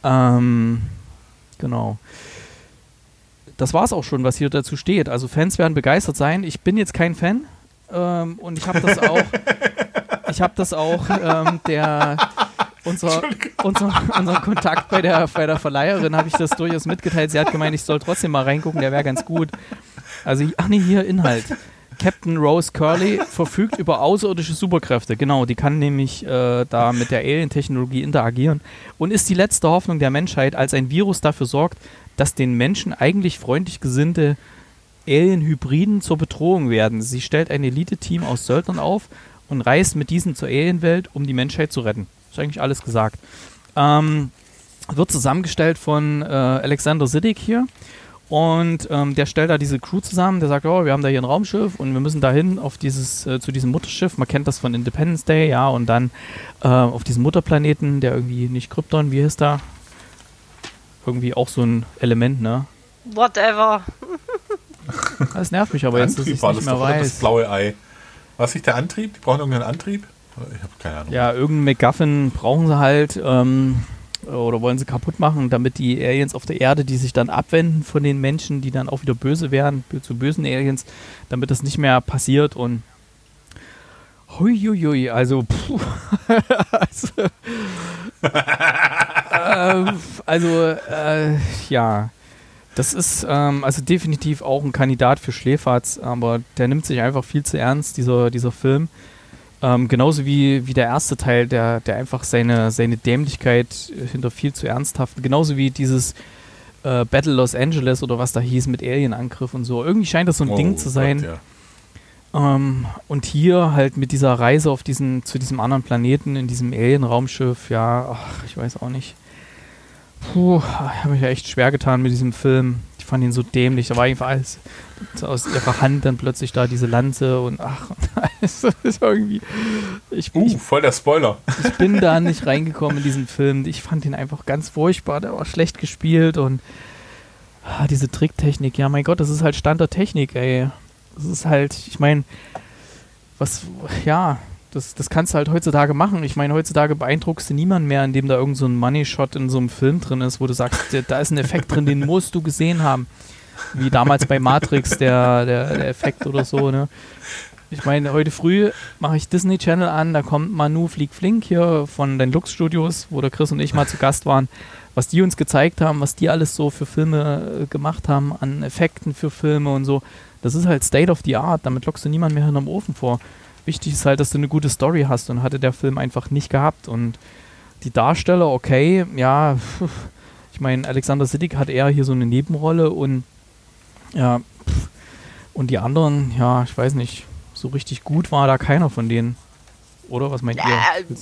Ähm, genau. Das war's auch schon, was hier dazu steht. Also Fans werden begeistert sein. Ich bin jetzt kein Fan ähm, und ich habe das auch. Ich habe das auch. Ähm, der unser, unser unser Kontakt bei der bei der Verleiherin habe ich das durchaus mitgeteilt. Sie hat gemeint, ich soll trotzdem mal reingucken. Der wäre ganz gut. Also ach nee, hier Inhalt. Captain Rose Curley verfügt über außerirdische Superkräfte. Genau, die kann nämlich äh, da mit der Alien-Technologie interagieren und ist die letzte Hoffnung der Menschheit, als ein Virus dafür sorgt, dass den Menschen eigentlich freundlich gesinnte Alien-Hybriden zur Bedrohung werden. Sie stellt ein Elite-Team aus Söldnern auf und reist mit diesen zur Alien-Welt, um die Menschheit zu retten. Ist eigentlich alles gesagt. Ähm, wird zusammengestellt von äh, Alexander Siddig hier. Und ähm, der stellt da diese Crew zusammen, der sagt, oh, wir haben da hier ein Raumschiff und wir müssen dahin auf dieses, äh, zu diesem Mutterschiff. Man kennt das von Independence Day, ja, und dann äh, auf diesen Mutterplaneten, der irgendwie nicht Krypton, wie hieß da? Irgendwie auch so ein Element, ne? Whatever. Das nervt mich aber jetzt, dass ich es nicht mehr weiß. Das blaue Ei. Was ist der Antrieb? Die brauchen irgendeinen Antrieb? Ich habe keine Ahnung. Ja, irgendeinen MacGuffin brauchen sie halt, ähm, oder wollen sie kaputt machen, damit die Aliens auf der Erde, die sich dann abwenden von den Menschen, die dann auch wieder böse werden, zu bösen Aliens, damit das nicht mehr passiert und huiuiui, also puh, also, äh, also äh, ja, das ist ähm, also definitiv auch ein Kandidat für Schläferz, aber der nimmt sich einfach viel zu ernst, dieser, dieser Film. Ähm, genauso wie, wie der erste Teil, der, der einfach seine, seine Dämlichkeit hinter viel zu ernsthaft, genauso wie dieses äh, Battle Los Angeles oder was da hieß mit Alien-Angriff und so. Irgendwie scheint das so ein oh, Ding zu sein. Gott, ja. ähm, und hier halt mit dieser Reise auf diesen, zu diesem anderen Planeten, in diesem Alien-Raumschiff, ja, ach, ich weiß auch nicht. Puh, ich habe mich ja echt schwer getan mit diesem Film. Ich fand ihn so dämlich. Da war einfach alles aus ihrer Hand dann plötzlich da diese Lanze und ach, das ist irgendwie. Ich, uh, ich, voll der Spoiler. Ich bin da nicht reingekommen in diesen Film. Ich fand ihn einfach ganz furchtbar. Der war schlecht gespielt und ah, diese Tricktechnik. Ja, mein Gott, das ist halt Stand der Technik, ey. Das ist halt, ich meine, was, ja. Das, das kannst du halt heutzutage machen. Ich meine, heutzutage beeindruckst du niemanden mehr, indem da irgend so ein Money-Shot in so einem Film drin ist, wo du sagst, da ist ein Effekt drin, den musst du gesehen haben. Wie damals bei Matrix, der, der, der Effekt oder so, ne? Ich meine, heute früh mache ich Disney Channel an, da kommt Manu Flieg Flink hier von den Lux Studios, wo der Chris und ich mal zu Gast waren, was die uns gezeigt haben, was die alles so für Filme gemacht haben, an Effekten für Filme und so. Das ist halt State of the Art, damit lockst du niemanden mehr hinterm Ofen vor. Wichtig ist halt, dass du eine gute Story hast und hatte der Film einfach nicht gehabt. Und die Darsteller, okay, ja, ich meine, Alexander Siddig hat eher hier so eine Nebenrolle und ja, und die anderen, ja, ich weiß nicht, so richtig gut war da keiner von denen. Oder, was meint ja, ihr?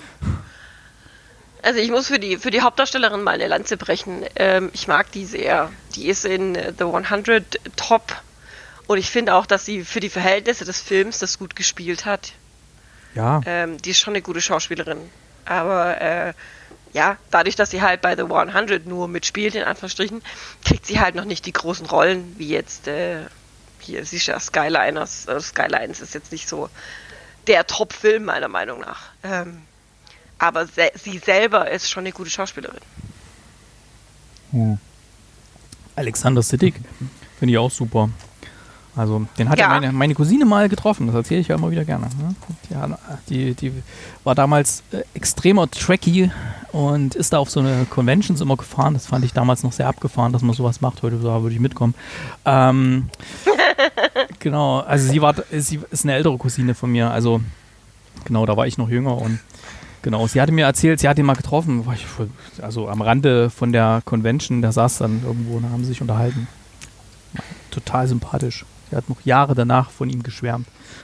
Also ich muss für die, für die Hauptdarstellerin mal eine Lanze brechen. Ähm, ich mag die sehr. Die ist in The hundert Top. Und ich finde auch, dass sie für die Verhältnisse des Films das gut gespielt hat. Ja. Ähm, die ist schon eine gute Schauspielerin. Aber äh, ja, dadurch, dass sie halt bei The hundert nur mitspielt, in Anführungsstrichen, kriegt sie halt noch nicht die großen Rollen, wie jetzt äh, hier, sie ist ja Skyliners. Äh, Skylines ist jetzt nicht so der Top-Film, meiner Meinung nach. Ähm, aber se- sie selber ist schon eine gute Schauspielerin. Hm. Alexander Siddig finde ich auch super. Also, den hat ja meine, meine Cousine mal getroffen, das erzähle ich ja immer wieder gerne. Ne? Die, die, die war damals äh, extremer Trekkie und ist da auf so eine Conventions immer gefahren. Das fand ich damals noch sehr abgefahren, dass man sowas macht. Heute würde ich mitkommen. Ähm, genau, also sie war, sie ist eine ältere Cousine von mir. Also, genau, da war ich noch jünger und genau, sie hatte mir erzählt, sie hat ihn mal getroffen. War ich, also am Rande von der Convention, der saß dann irgendwo und da haben sie sich unterhalten. Total sympathisch. Sie hat noch Jahre danach von ihm geschwärmt.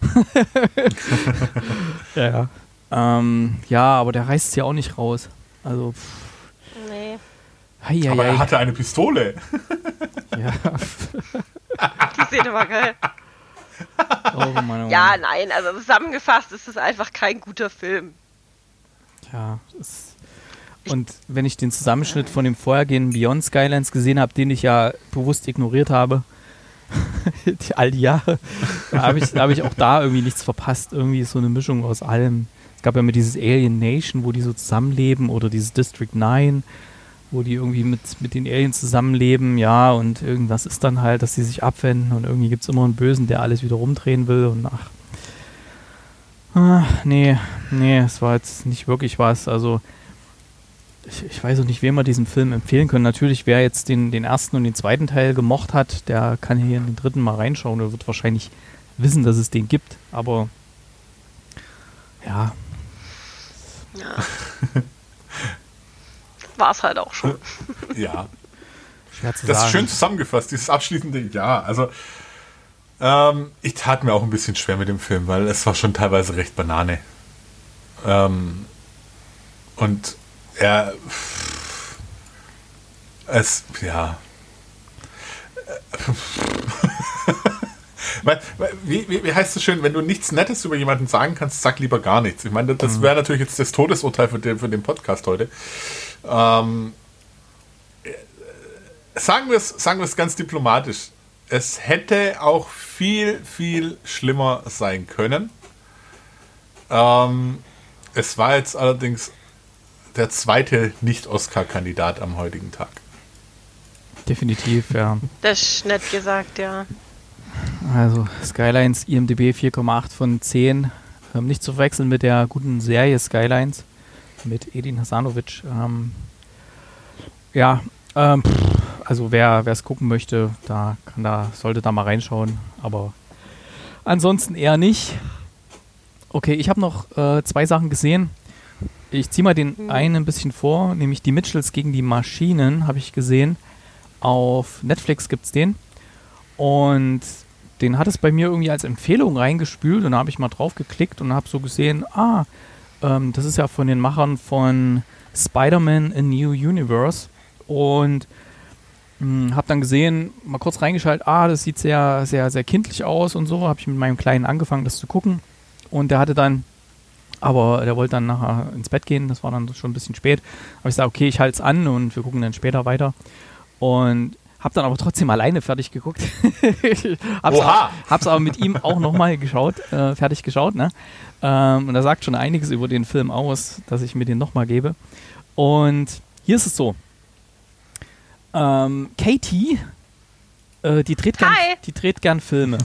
ja, ja. Ähm, ja, aber der reißt es ja auch nicht raus. Also, pff. Nee. Hei, hei, aber er hei. hatte eine Pistole. ja. Die Szene war geil. Oh, Mann, oh ja, Mann. nein, also zusammengefasst ist es einfach kein guter Film. Ja, es und wenn ich den Zusammenschnitt von dem vorhergehenden Beyond Skylines gesehen habe, den ich ja bewusst ignoriert habe, die, all die Jahre, da habe ich, hab ich auch da irgendwie nichts verpasst. Irgendwie ist so eine Mischung aus allem. Es gab ja immer dieses Alien Nation, wo die so zusammenleben, oder dieses District neun. wo die irgendwie mit, mit den Aliens zusammenleben, ja, und irgendwas ist dann halt, dass sie sich abwenden und irgendwie gibt es immer einen Bösen, der alles wieder rumdrehen will und ach, ach nee, nee, es war jetzt nicht wirklich was, also ich, ich weiß auch nicht, wem wir diesen Film empfehlen können. Natürlich, wer jetzt den, den ersten und den zweiten Teil gemocht hat, der kann hier in den dritten mal reinschauen, der wird wahrscheinlich wissen, dass es den gibt, aber ja. Ja. War es halt auch schon. Ja. Schwer zu das sagen. ist schön zusammengefasst, dieses abschließende Ja. Also, ähm, ich tat mir auch ein bisschen schwer mit dem Film, weil es war schon teilweise recht Banane. Ähm, und er. Es, ja. Wie, wie, wie heißt es schön, wenn du nichts Nettes über jemanden sagen kannst, sag lieber gar nichts. Ich meine, das wäre natürlich jetzt das Todesurteil für den, für den Podcast heute. Ähm, sagen wir es sagen wir es ganz diplomatisch. Es hätte auch viel, viel schlimmer sein können. Ähm, es war jetzt allerdings der zweite Nicht-Oscar-Kandidat am heutigen Tag. Definitiv, ja. Das ist nett gesagt, ja. Also Skylines, I M D B vier Komma acht von zehn. Ähm, nicht zu verwechseln mit der guten Serie Skylines mit Edin Hasanovic. Ähm, ja, ähm, pff, also wer es gucken möchte, da kann da sollte da mal reinschauen. Aber ansonsten eher nicht. Okay, ich habe noch äh, zwei Sachen gesehen. Ich ziehe mal den einen ein bisschen vor, nämlich die Mitchells gegen die Maschinen habe ich gesehen. Auf Netflix gibt es den. Und den hat es bei mir irgendwie als Empfehlung reingespült und da habe ich mal drauf geklickt und habe so gesehen, ah, ähm, das ist ja von den Machern von Spider-Man A New Universe und habe dann gesehen, mal kurz reingeschaltet, ah, das sieht sehr, sehr, sehr kindlich aus und so, habe ich mit meinem Kleinen angefangen, das zu gucken und der hatte dann, aber der wollte dann nachher ins Bett gehen, das war dann schon ein bisschen spät, habe ich gesagt, okay, ich halte es an und wir gucken dann später weiter und hab dann aber trotzdem alleine fertig geguckt. hab's, Oha. auch, hab's aber mit ihm auch nochmal geschaut, äh, fertig geschaut, ne? Ähm, und er sagt schon einiges über den Film aus, dass ich mir den nochmal gebe. Und hier ist es so. Ähm, Katie, äh, die, dreht gern, die dreht gern Filme.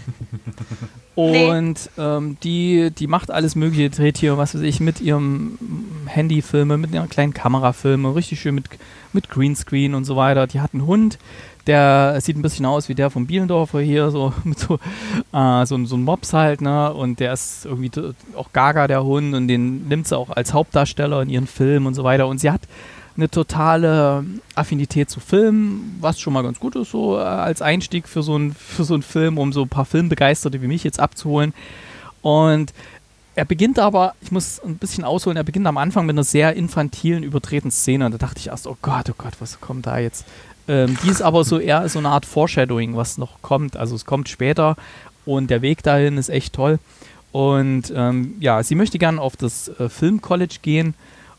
Und nee. ähm, die, die macht alles Mögliche, dreht hier, was weiß ich, mit ihrem Handy Filme, mit einer kleinen Kamera Filme, richtig schön mit, mit Greenscreen und so weiter. Die hat einen Hund, der sieht ein bisschen aus wie der von Bielendorfer hier, so mit so, äh, so, so ein Mops halt, ne? Und der ist irgendwie auch Gaga, der Hund, und den nimmt sie auch als Hauptdarsteller in ihren Filmen und so weiter. Und sie hat eine totale Affinität zu Filmen, was schon mal ganz gut ist, so äh, als Einstieg für so, ein, für so einen Film, um so ein paar Filmbegeisterte wie mich jetzt abzuholen. Und er beginnt aber, ich muss ein bisschen ausholen, er beginnt am Anfang mit einer sehr infantilen, überdrehten Szene. Und da dachte ich erst, oh Gott, oh Gott, was kommt da jetzt? Ähm, die ist aber so eher so eine Art Foreshadowing, was noch kommt. Also es kommt später und der Weg dahin ist echt toll. Und ähm, ja, sie möchte gerne auf das äh, Filmcollege gehen.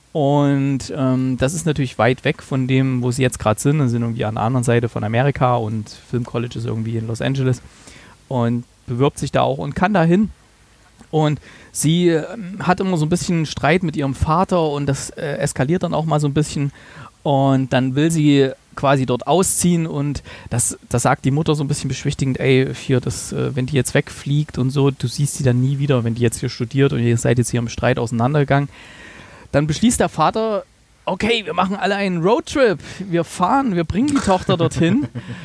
Und ähm, das ist natürlich weit weg von dem, wo sie jetzt gerade sind. Sie sind irgendwie an der anderen Seite von Amerika und Filmcollege ist irgendwie in Los Angeles. Und bewirbt sich da auch und kann da hin. Und sie äh, hat immer so ein bisschen Streit mit ihrem Vater und das äh, eskaliert dann auch mal so ein bisschen. Und dann will sie quasi dort ausziehen und das, das sagt die Mutter so ein bisschen beschwichtigend, ey, hier, das, äh, wenn die jetzt wegfliegt und so, du siehst sie dann nie wieder, wenn die jetzt hier studiert und ihr seid jetzt hier im Streit auseinandergegangen. Dann beschließt der Vater, okay, wir machen alle einen Roadtrip, wir fahren, wir bringen die Tochter dorthin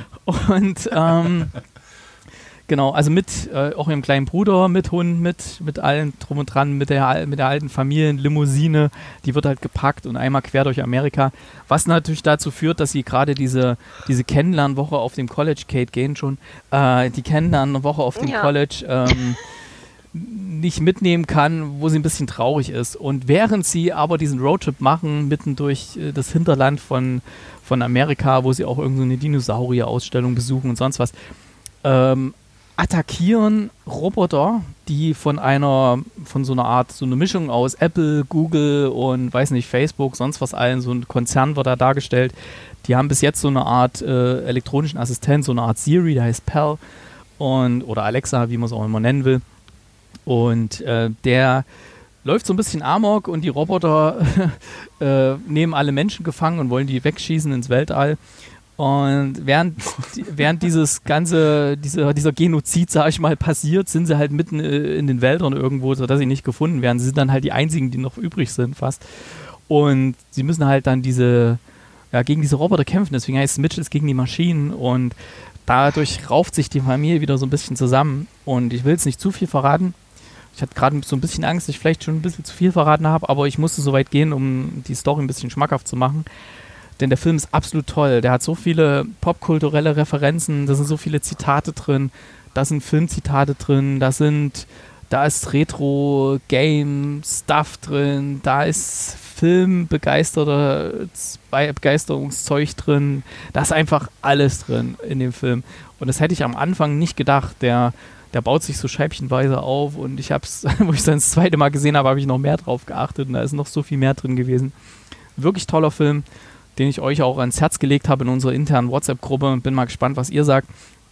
und ähm, genau, also mit äh, auch ihrem kleinen Bruder, mit Hund, mit, mit allem drum und dran, mit der, mit der alten Familienlimousine, die wird halt gepackt und einmal quer durch Amerika, was natürlich dazu führt, dass sie gerade diese, diese Kennenlernwoche auf dem College, Kate gehen schon, äh, die Kennenlernwoche auf dem ja. College ähm, nicht mitnehmen kann, wo sie ein bisschen traurig ist. Und während sie aber diesen Roadtrip machen, mitten durch äh, das Hinterland von, von Amerika, wo sie auch irgendeine so Dinosaurier-Ausstellung besuchen und sonst was, ähm, attackieren Roboter, die von einer, von so einer Art, so eine Mischung aus Apple, Google und weiß nicht, Facebook, sonst was allen, so ein Konzern wird da dargestellt. Die haben bis jetzt so eine Art äh, elektronischen Assistent, so eine Art Siri, der heißt Pal und, oder Alexa, wie man es auch immer nennen will. Und äh, der läuft so ein bisschen Amok und die Roboter äh, nehmen alle Menschen gefangen und wollen die wegschießen ins Weltall. Und während, während dieses ganze, diese, dieser Genozid, sag ich mal, passiert, sind sie halt mitten in den Wäldern irgendwo, sodass sie nicht gefunden werden. Sie sind dann halt die einzigen, die noch übrig sind fast. Und sie müssen halt dann diese, ja, gegen diese Roboter kämpfen. Deswegen heißt es Mitchells gegen die Maschinen. Und dadurch rauft sich die Familie wieder so ein bisschen zusammen. Und ich will jetzt nicht zu viel verraten. Ich hatte gerade so ein bisschen Angst, dass ich vielleicht schon ein bisschen zu viel verraten habe, aber ich musste so weit gehen, um die Story ein bisschen schmackhaft zu machen. Denn der Film ist absolut toll. Der hat so viele popkulturelle Referenzen, da sind so viele Zitate drin, da sind Filmzitate drin, da sind, da ist Retro-Game-Stuff drin, da ist Filmbegeisterter Begeisterungszeug drin, da ist einfach alles drin in dem Film. Und das hätte ich am Anfang nicht gedacht. Der, der baut sich so scheibchenweise auf und ich habe es, wo ich es dann das zweite Mal gesehen habe, habe ich noch mehr drauf geachtet und da ist noch so viel mehr drin gewesen. Wirklich toller Film, den ich euch auch ans Herz gelegt habe in unserer internen WhatsApp-Gruppe. Bin mal gespannt, was ihr sagt.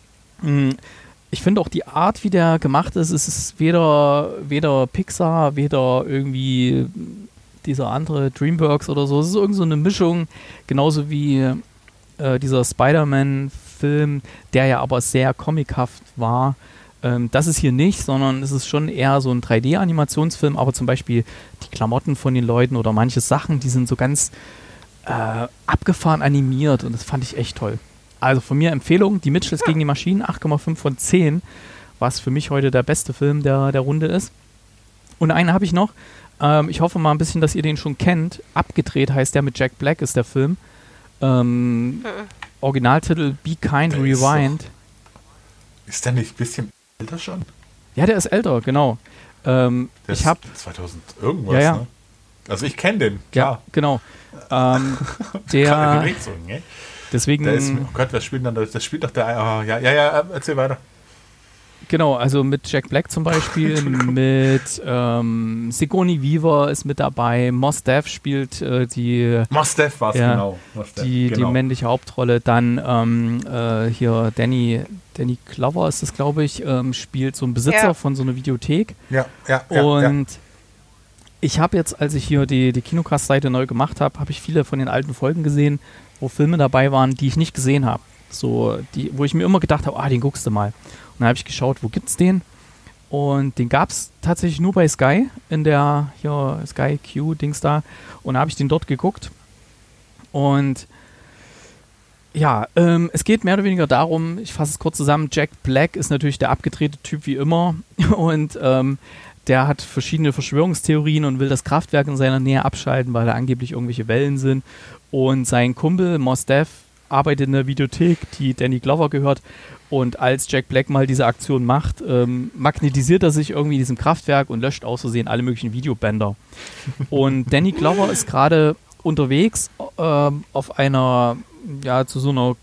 Ich finde auch die Art, wie der gemacht ist, es ist weder, weder Pixar, weder irgendwie dieser andere Dreamworks oder so. Es ist irgend so eine Mischung, genauso wie äh, dieser Spider-Man-Film, der ja aber sehr comichaft war. Ähm, das ist hier nicht, sondern es ist schon eher so ein drei D-Animationsfilm, aber zum Beispiel die Klamotten von den Leuten oder manche Sachen, die sind so ganz Äh, abgefahren animiert und das fand ich echt toll. Also von mir Empfehlung, die Mitchells ja. gegen die Maschinen, acht Komma fünf von zehn, was für mich heute der beste Film der, der Runde ist. Und einen habe ich noch, ähm, ich hoffe mal ein bisschen, dass ihr den schon kennt. Abgedreht heißt der, mit Jack Black ist der Film. Ähm, mhm. Originaltitel Be Kind, der Rewind. Ist, doch, ist der nicht ein bisschen älter schon? Ja, der ist älter, genau. Ähm, der ich ist hab, zweitausend irgendwas, ja, ja. ne? Also ich kenne den, klar. Ja, genau. Ähm, der, so, ne? deswegen. Der ist, oh Gott, wer spielt denn da? Das spielt doch der. Oh, ja, ja, ja, erzähl weiter. Genau, also mit Jack Black zum Beispiel, mit ähm, Sigourney Weaver ist mit dabei, Mos Def spielt äh, die. Mos Def war es, ja, genau. Mos Def, die, genau. die männliche Hauptrolle. Dann ähm, äh, hier Danny, Danny Glover ist das, glaube ich, ähm, spielt so einen Besitzer ja. von so einer Videothek. Ja, ja, ja. Und ja. ich habe jetzt, als ich hier die, die Kinocast-Seite neu gemacht habe, habe ich viele von den alten Folgen gesehen, wo Filme dabei waren, die ich nicht gesehen habe. So, die, wo ich mir immer gedacht habe, ah, den guckst du mal. Und dann habe ich geschaut, wo gibt's den? Und den gab es tatsächlich nur bei Sky, in der hier Sky Q-Dings da. Und da habe ich den dort geguckt. Und ja, ähm, es geht mehr oder weniger darum, ich fasse es kurz zusammen, Jack Black ist natürlich der abgedrehte Typ wie immer. Und ähm, der hat verschiedene Verschwörungstheorien und will das Kraftwerk in seiner Nähe abschalten, weil da angeblich irgendwelche Wellen sind. Und sein Kumpel Mos Def arbeitet in der Videothek, die Danny Glover gehört. Und als Jack Black mal diese Aktion macht, ähm, magnetisiert er sich irgendwie in diesem Kraftwerk und löscht aus Versehen alle möglichen Videobänder. Und Danny Glover ist gerade unterwegs äh, auf einer, ja, zu so einer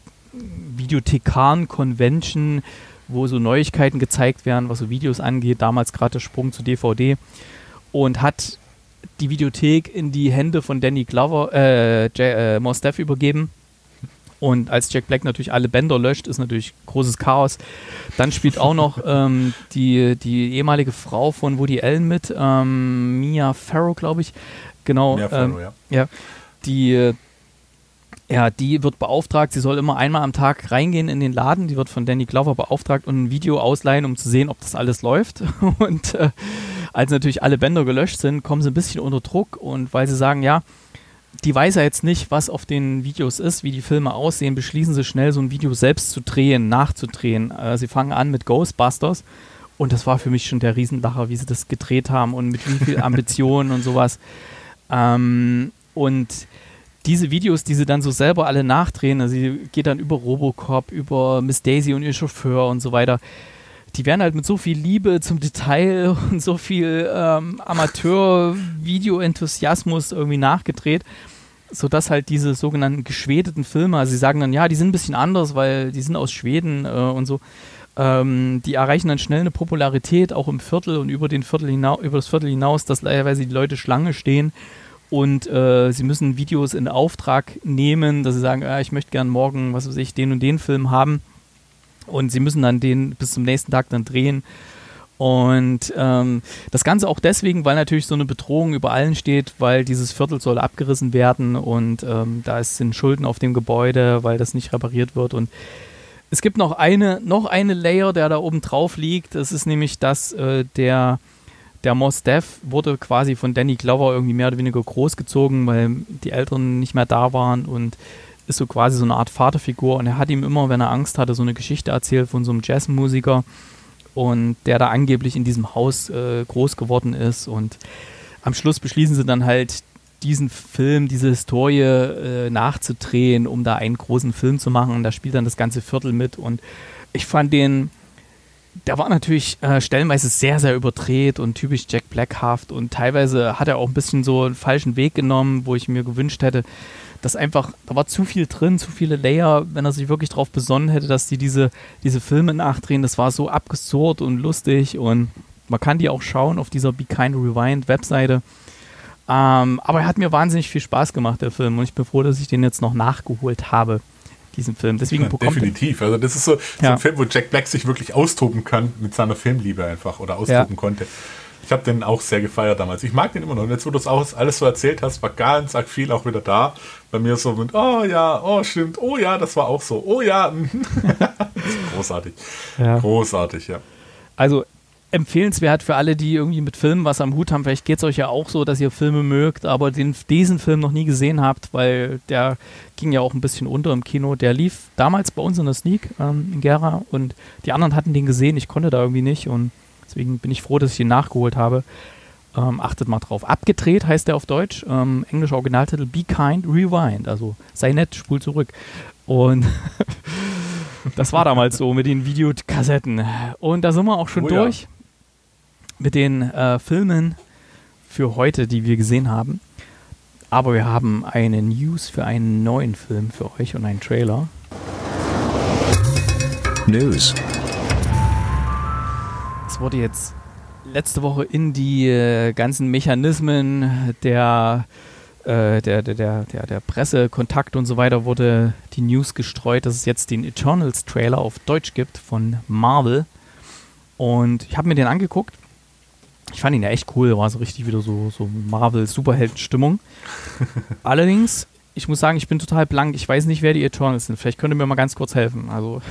Videothekaren-Convention, wo so Neuigkeiten gezeigt werden, was so Videos angeht. Damals gerade der Sprung zu D V D. Und hat die Videothek in die Hände von Danny Glover, äh, J- äh, Mos Def übergeben. Und als Jack Black natürlich alle Bänder löscht, ist natürlich großes Chaos. Dann spielt auch noch ähm, die, die ehemalige Frau von Woody Allen mit, ähm, Mia Farrow, glaube ich. Genau. Mia Farrow, ähm, ja. ja. Die, ja, die wird beauftragt, sie soll immer einmal am Tag reingehen in den Laden. Die wird von Danny Glover beauftragt und ein Video ausleihen, um zu sehen, ob das alles läuft. Und äh, als natürlich alle Bänder gelöscht sind, kommen sie ein bisschen unter Druck. Und weil sie sagen, ja, die weiß ja jetzt nicht, was auf den Videos ist, wie die Filme aussehen, beschließen sie schnell, so ein Video selbst zu drehen, nachzudrehen. Äh, sie fangen an mit Ghostbusters und das war für mich schon der Riesenlacher, wie sie das gedreht haben und mit wie viel Ambitionen und sowas. Ähm, und diese Videos, die sie dann so selber alle nachdrehen, also sie geht dann über Robocop, über Miss Daisy und ihr Chauffeur und so weiter, die werden halt mit so viel Liebe zum Detail und so viel ähm, Amateur-Video-Enthusiasmus irgendwie nachgedreht, sodass halt diese sogenannten geschwedeten Filme, also sie sagen dann, ja, die sind ein bisschen anders, weil die sind aus Schweden äh, und so, ähm, die erreichen dann schnell eine Popularität, auch im Viertel und über, den Viertel hinau- über das Viertel hinaus, dass teilweise die Leute Schlange stehen und äh, sie müssen Videos in Auftrag nehmen, dass sie sagen, äh, ich möchte gern morgen, was weiß ich, den und den Film haben. Und sie müssen dann den bis zum nächsten Tag dann drehen. Und ähm, das Ganze auch deswegen, weil natürlich so eine Bedrohung über allen steht, weil dieses Viertel soll abgerissen werden und ähm, da sind Schulden auf dem Gebäude, weil das nicht repariert wird. Und es gibt noch eine, noch eine Layer, der da oben drauf liegt. Das ist nämlich, dass äh, der, der Mos Def wurde quasi von Danny Glover irgendwie mehr oder weniger großgezogen, weil die Eltern nicht mehr da waren und ist so quasi so eine Art Vaterfigur. Und er hat ihm immer, wenn er Angst hatte, so eine Geschichte erzählt von so einem Jazzmusiker, und der da angeblich in diesem Haus äh, groß geworden ist. Und am Schluss beschließen sie dann halt, diesen Film, diese Historie äh, nachzudrehen, um da einen großen Film zu machen. Und da spielt dann das ganze Viertel mit. Und ich fand den, der war natürlich äh, stellenweise sehr, sehr überdreht und typisch Jack Black-haft. Und teilweise hat er auch ein bisschen so einen falschen Weg genommen, wo ich mir gewünscht hätte, dass einfach, da war zu viel drin, zu viele Layer, wenn er sich wirklich darauf besonnen hätte, dass die diese, diese Filme nachdrehen. Das war so abgesurd und lustig und man kann die auch schauen auf dieser Be Kind Rewind Webseite. Ähm, aber er hat mir wahnsinnig viel Spaß gemacht, der Film, und ich bin froh, dass ich den jetzt noch nachgeholt habe, diesen Film. Deswegen ja, bekommt definitiv. Also das ist so, so ja. ein Film, wo Jack Black sich wirklich austoben kann mit seiner Filmliebe einfach oder austoben ja. konnte. Ich habe den auch sehr gefeiert damals. Ich mag den immer noch. Und jetzt, wo du das auch alles so erzählt hast, war ganz arg viel auch wieder da. Bei mir so mit, oh ja, oh stimmt, oh ja, das war auch so, oh ja. Großartig. Ja. Großartig, ja. Also empfehlenswert für alle, die irgendwie mit Filmen was am Hut haben. Vielleicht geht es euch ja auch so, dass ihr Filme mögt, aber den, diesen Film noch nie gesehen habt, weil der ging ja auch ein bisschen unter im Kino. Der lief damals bei uns in der Sneak ähm, in Gera und die anderen hatten den gesehen. Ich konnte da irgendwie nicht und deswegen bin ich froh, dass ich ihn nachgeholt habe. Ähm, achtet mal drauf. Abgedreht heißt der auf Deutsch. Ähm, englischer Originaltitel Be Kind Rewind. Also sei nett, spul zurück. Und das war damals so mit den Videokassetten. Und da sind wir auch schon oh, durch ja. mit den äh, Filmen für heute, die wir gesehen haben. Aber wir haben eine News für einen neuen Film für euch und einen Trailer. News. Es wurde jetzt letzte Woche in die äh, ganzen Mechanismen der, äh, der, der, der, der, der Pressekontakt und so weiter wurde die News gestreut, dass es jetzt den Eternals-Trailer auf Deutsch gibt von Marvel. Und ich habe mir den angeguckt. Ich fand ihn ja echt cool, war so richtig wieder so, so Marvel-Superhelden-Stimmung. Allerdings, ich muss sagen, ich bin total blank. Ich weiß nicht, wer die Eternals sind. Vielleicht könnt ihr mir mal ganz kurz helfen. Also...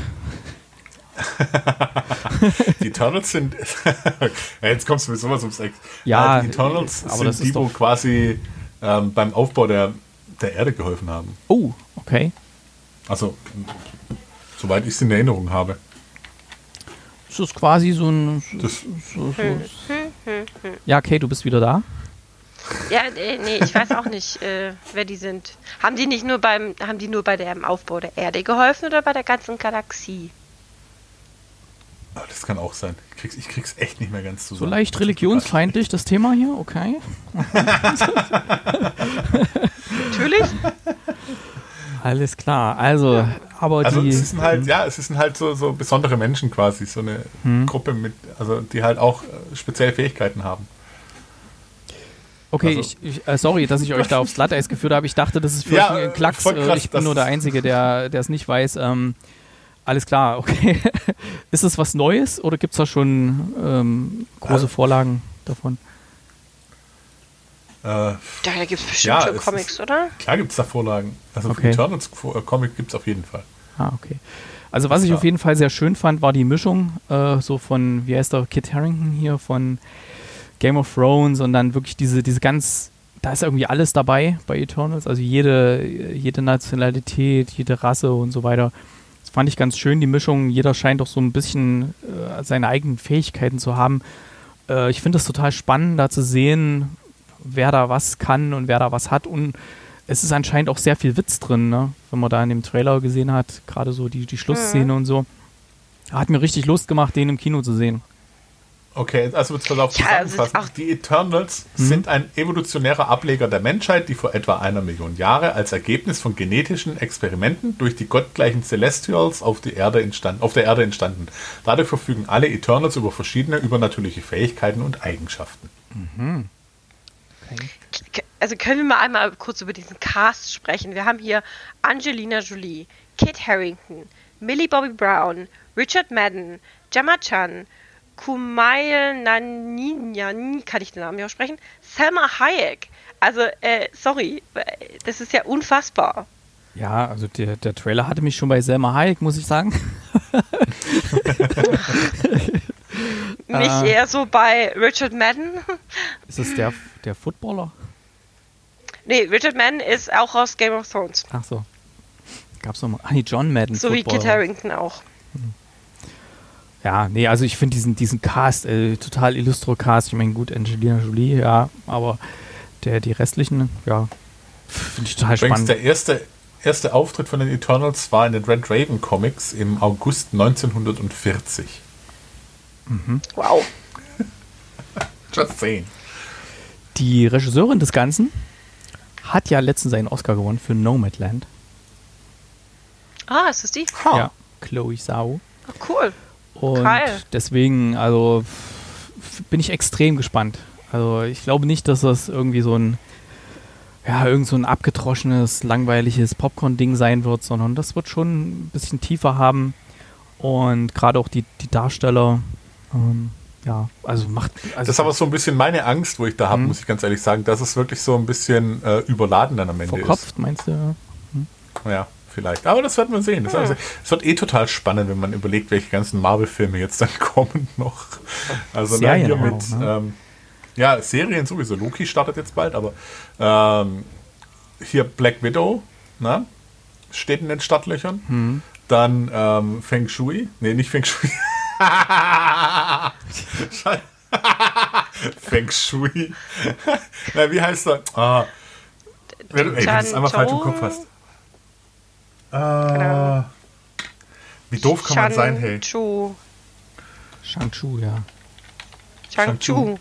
Die Eternals sind ja, jetzt kommst du mit sowas ums Eck. Ja, die Eternals aber sind das die, wo quasi ähm, beim Aufbau der, der Erde geholfen haben. Oh, okay. Also, soweit ich es in Erinnerung habe. Das ist quasi so ein... So, so, so. Ja, Kate, du bist wieder da? Ja, nee, ich weiß auch nicht, äh, wer die sind. Haben die nicht nur beim, haben die nur bei dem Aufbau der Erde geholfen oder bei der ganzen Galaxie? Oh, das kann auch sein. Ich krieg's, ich krieg's echt nicht mehr ganz zusammen. So leicht religionsfeindlich das Thema hier, okay. Natürlich. Alles klar. Also, ja. aber also die... es sind halt, ja, es sind halt so, so besondere Menschen quasi, so eine hm. Gruppe mit, also die halt auch äh, spezielle Fähigkeiten haben. Okay, also. ich, ich, äh, sorry, dass ich euch da aufs Glatteis geführt habe. Ich dachte, das ist für ja, ein Klacks. Krass, ich bin nur der Einzige, der es nicht weiß. Ähm, alles klar, okay. Ist es was Neues oder gibt es da schon ähm, große also, Vorlagen davon? Äh, ja, da gibt es bestimmt ja, schon Comics, ist, oder? Klar gibt es da Vorlagen. Also okay. für Eternals Comic gibt es auf jeden Fall. Ah, okay. Also was ich ja. auf jeden Fall sehr schön fand, war die Mischung äh, so von, wie heißt der, Kit Harington hier von Game of Thrones und dann wirklich diese, diese ganz, da ist irgendwie alles dabei bei Eternals, also jede, jede Nationalität, jede Rasse und so weiter. Das fand ich ganz schön, die Mischung. Jeder scheint doch so ein bisschen äh, seine eigenen Fähigkeiten zu haben. Äh, ich finde das total spannend, da zu sehen, wer da was kann und wer da was hat. Und es ist anscheinend auch sehr viel Witz drin, ne? Wenn man da in dem Trailer gesehen hat, gerade so die, die Schlussszene mhm. und so. Hat mir richtig Lust gemacht, den im Kino zu sehen. Okay, also wird es verlauf zusammenfassen. Ja, die Eternals mhm. sind ein evolutionärer Ableger der Menschheit, die vor etwa einer Million Jahre als Ergebnis von genetischen Experimenten durch die gottgleichen Celestials auf, die Erde entstanden, auf der Erde entstanden. Dadurch verfügen alle Eternals über verschiedene übernatürliche Fähigkeiten und Eigenschaften. Mhm. Okay. Also können wir mal einmal kurz über diesen Cast sprechen. Wir haben hier Angelina Jolie, Kit Harington, Millie Bobby Brown, Richard Madden, Gemma Chan, Kumail Nanjiani, kann ich den Namen nicht aussprechen, Salma Hayek. Also, äh, sorry, das ist ja unfassbar. Ja, also der, der Trailer hatte mich schon bei Salma Hayek, muss ich sagen. Mich äh, eher so bei Richard Madden. Ist es der, der Footballer? Nee, Richard Madden ist auch aus Game of Thrones. Ach so. Gab's noch mal. Ah, nee, John Madden. So Footballer. Wie Kit Harington auch. Hm. Ja, nee, also ich finde diesen, diesen Cast, äh, total Illustro-Cast. Ich meine, gut, Angelina Jolie, ja, aber der, die restlichen, ja, finde ich total Übrigens spannend. Der erste, erste Auftritt von den Eternals war in den Red Raven Comics im August neunzehnhundertvierzig. Mhm. Wow. Just saying. Die Regisseurin des Ganzen hat ja letztens einen Oscar gewonnen für Nomadland. Ah, ist das die? Ha. Ja, Chloe Zhao. Oh, cool. Und Geil. deswegen, also f- bin ich extrem gespannt. Also ich glaube nicht, dass das irgendwie so ein, ja, irgend so ein abgetroschenes, langweiliges Popcorn-Ding sein wird, sondern das wird schon ein bisschen tiefer haben. Und gerade auch die, die Darsteller, ähm, ja, also macht... Also das ist aber so ein bisschen meine Angst, wo ich da habe, Mhm. muss ich ganz ehrlich sagen, dass es wirklich so ein bisschen äh, überladen dann am Ende verkopft, ist. meinst du? Hm? Ja, vielleicht. Aber das werden wir sehen. Das Ja. Es wird eh total spannend, wenn man überlegt, welche ganzen Marvel-Filme jetzt dann kommen noch. Also na, Serien hier auch, mit... ne? Ähm, ja, Serien sowieso. Loki startet jetzt bald, aber ähm, hier Black Widow, na, steht in den Startlöchern. Mhm. Dann ähm, Feng Shui. Nee, nicht Feng Shui. Feng Shui. Na, wie heißt er? Ah. Wenn du, ey, wenn du es einmal falsch im Kopf hast. Ah. Wie doof kann man sein, hey? Shang-Chu. Shang-Chu, ja. Shang-Chu.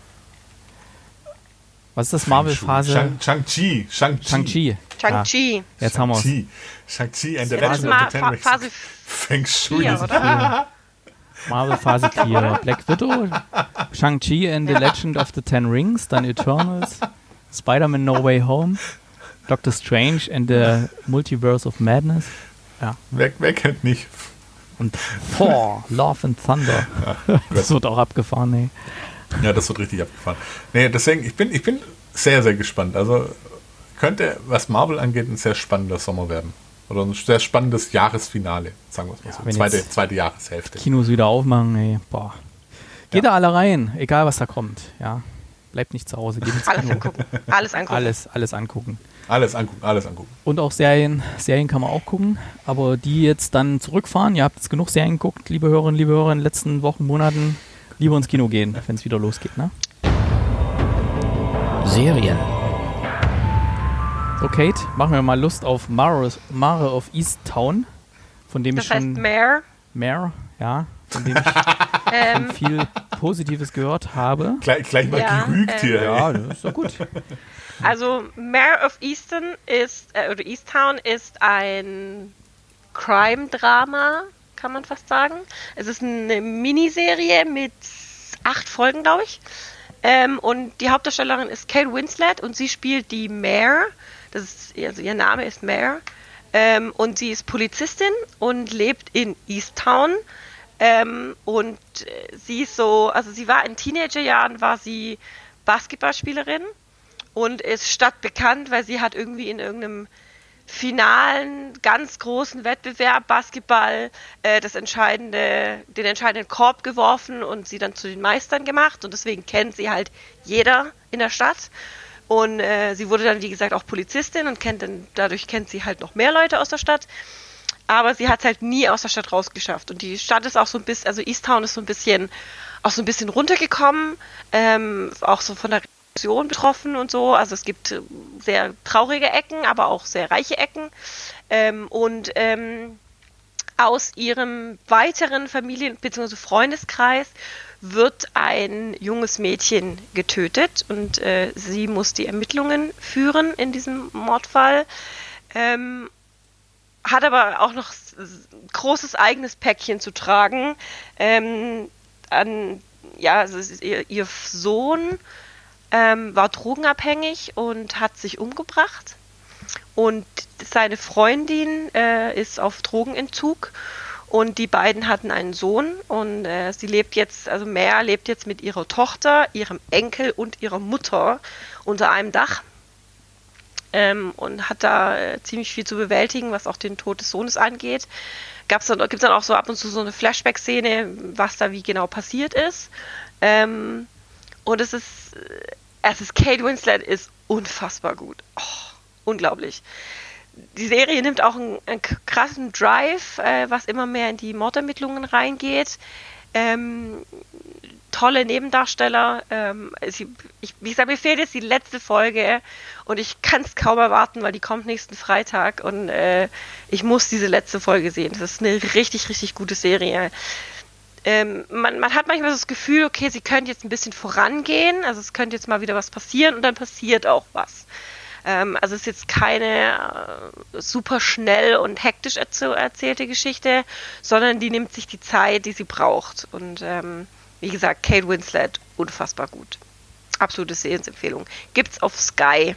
Was ist das Marvel-Phase? Shang- Shang-Chi. Shang-Chi. Shang-Chi. Shang-Chi. Ja, jetzt haben wir es. Shang-Chi. Shang-Chi and the Das ist Legend mal of the Ten Fa- Rings. Phase Feng Shui. vier, oder? Marvel Phase vier. Black Widow, Shang-Chi and the Legend of the Ten Rings, dann Eternals, Spider-Man No Way Home, Doctor Strange and the Multiverse of Madness. Ja. Wer, wer kennt nicht? Und Thor, Love and Thunder. Ja, Das wird auch abgefahren, ey. Ja, das wird richtig abgefahren. Nee, deswegen, ich bin, ich bin sehr, sehr gespannt. Also könnte, was Marvel angeht, ein sehr spannender Sommer werden. Oder ein sehr spannendes Jahresfinale, sagen wir es mal Ja, so. wenn Zweite, jetzt zweite Jahreshälfte. Kinos wieder aufmachen, ey. Boah. Geht Ja. da alle rein, egal was da kommt. Ja. Bleibt nicht zu Hause, geht ins Alles Kino. angucken. Alles angucken. Alles, alles angucken. Alles angucken, alles angucken. Und auch Serien. Serien kann man auch gucken. Aber die jetzt dann zurückfahren, ihr habt jetzt genug Serien geguckt, liebe Hörerinnen, liebe Hörer, in den letzten Wochen, Monaten, lieber ins Kino gehen, wenn es wieder losgeht, ne? Serien. So, Kate, machen wir mal Lust auf Mare, Mare of Easttown, von dem Das ich heißt schon... Mare. Mare, ja, von dem ich Ähm, schon viel Positives gehört habe. Gleich, gleich mal Ja, gerügt äh, hier. Ja, ey. das ist doch gut. Also Mare of Easton ist, äh, oder Easttown ist ein Crime-Drama, kann man fast sagen. Es ist eine Miniserie mit acht Folgen, glaube ich. Ähm, und die Hauptdarstellerin ist Kate Winslet und sie spielt die Mare. Das ist, also ihr Name ist Mare. Ähm, und sie ist Polizistin und lebt in Easttown. Ähm, und äh, sie ist so, also sie war in Teenagerjahren, war sie Basketballspielerin und ist stadtbekannt, weil sie hat irgendwie in irgendeinem finalen, ganz großen Wettbewerb Basketball äh, das entscheidende, den entscheidenden Korb geworfen und sie dann zu den Meistern gemacht und deswegen kennt sie halt jeder in der Stadt. Und äh, sie wurde dann, wie gesagt, auch Polizistin und kennt dann, dadurch kennt sie halt noch mehr Leute aus der Stadt. Aber sie hat es halt nie aus der Stadt rausgeschafft. Und die Stadt ist auch so ein bisschen, also Easttown ist so ein bisschen, auch so ein bisschen runtergekommen, ähm, auch so von der Revolution betroffen und so. Also es gibt äh, sehr traurige Ecken, aber auch sehr reiche Ecken. Ähm, und ähm, aus ihrem weiteren Familien- bzw. Freundeskreis wird ein junges Mädchen getötet und äh, sie muss die Ermittlungen führen in diesem Mordfall. Ähm, hat aber auch noch ein großes eigenes Päckchen zu tragen. Ähm, an, ja, also ihr, ihr Sohn ähm, war drogenabhängig und hat sich umgebracht. Und seine Freundin äh, ist auf Drogenentzug. Und die beiden hatten einen Sohn und äh, sie lebt jetzt, also Mare lebt jetzt mit ihrer Tochter, ihrem Enkel und ihrer Mutter unter einem Dach. Ähm, und hat da äh, ziemlich viel zu bewältigen, was auch den Tod des Sohnes angeht. Gab's dann, gibt es dann auch so ab und zu so eine Flashback-Szene, was da wie genau passiert ist. Ähm, und es ist, es ist, Kate Winslet ist unfassbar gut. Oh, unglaublich. Die Serie nimmt auch einen, einen krassen Drive, äh, was immer mehr in die Mordermittlungen reingeht. Ähm, tolle Nebendarsteller. Ähm, sie, ich, wie gesagt, mir fehlt jetzt die letzte Folge und ich kann es kaum erwarten, weil die kommt nächsten Freitag und äh, ich muss diese letzte Folge sehen. Das ist eine richtig, richtig gute Serie. Ähm, man, man hat manchmal so das Gefühl, okay, sie könnte jetzt ein bisschen vorangehen, also es könnte jetzt mal wieder was passieren und dann passiert auch was. Ähm, also es ist jetzt keine äh, super schnell und hektisch erzäh- erzählte Geschichte, sondern die nimmt sich die Zeit, die sie braucht. Und ähm, wie gesagt, Kate Winslet, unfassbar gut. Absolute Sehensempfehlung. Gibt's auf Sky.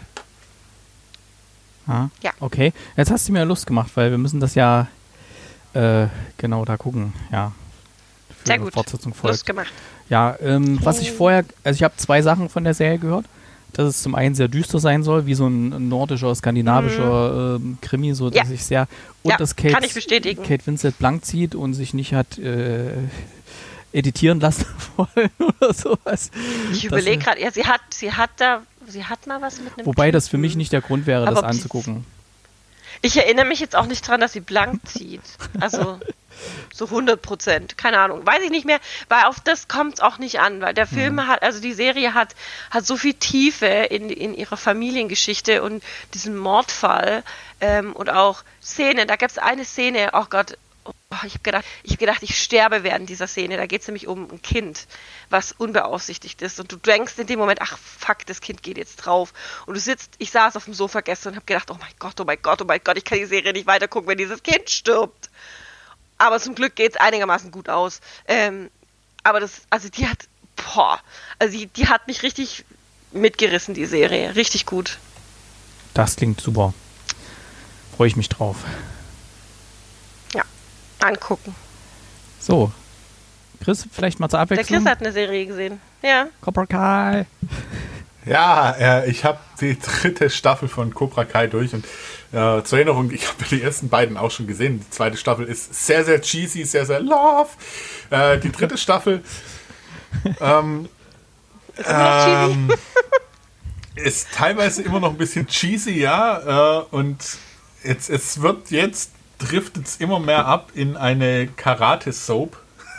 Ah, ja. Okay, jetzt hast du mir Lust gemacht, weil wir müssen das ja äh, genau da gucken. Ja. Für Sehr gut. Fortsetzung folgt. Lust gemacht. Ja, ähm, was ich vorher, also ich habe zwei Sachen von der Serie gehört. Dass es zum einen sehr düster sein soll, wie so ein nordischer, skandinavischer mhm. ähm, Krimi, so dass ja. ich sehr und ja, dass Kate, kann ich bestätigen. Kate Winslet blank zieht und sich nicht hat äh, editieren lassen wollen oder sowas. Ich überlege gerade, ja, sie hat, sie hat da, sie hat mal was mit einem Wobei Typen. Das für mich nicht der Grund wäre, Aber das anzugucken. Ich erinnere mich jetzt auch nicht dran, dass sie blank zieht. Also so hundert Prozent. Keine Ahnung. Weiß ich nicht mehr, weil auf das kommt es auch nicht an, weil der Film mhm. hat, also die Serie hat, hat so viel Tiefe in, in ihrer Familiengeschichte und diesen Mordfall ähm, und auch Szenen. Da gab es eine Szene, oh Gott, oh, ich habe gedacht, ich hab gedacht, ich sterbe während dieser Szene. Da geht es nämlich um ein Kind, was unbeaufsichtigt ist. Und du denkst in dem Moment, ach fuck, das Kind geht jetzt drauf. Und du sitzt, ich saß auf dem Sofa gestern und habe gedacht, oh mein Gott, oh mein Gott, oh mein Gott, ich kann die Serie nicht weitergucken, wenn dieses Kind stirbt. Aber zum Glück geht es einigermaßen gut aus. Ähm, aber das, also die hat, boah, also die, die hat mich richtig mitgerissen, die Serie. Richtig gut. Das klingt super. Freue ich mich drauf. Ja, angucken. So. Chris, vielleicht mal zur Abwechslung. Der Chris hat eine Serie gesehen. Ja. Cobra Kai. Ja, äh, ich habe die dritte Staffel von Cobra Kai durch und äh, zur Erinnerung, ich habe die ersten beiden auch schon gesehen. Die zweite Staffel ist sehr, sehr cheesy, sehr, sehr love. Äh, die dritte Staffel ähm, ist, ähm, ist teilweise immer noch ein bisschen cheesy, ja. Äh, und jetzt, es wird jetzt, driftet es immer mehr ab in eine Karate-Soap.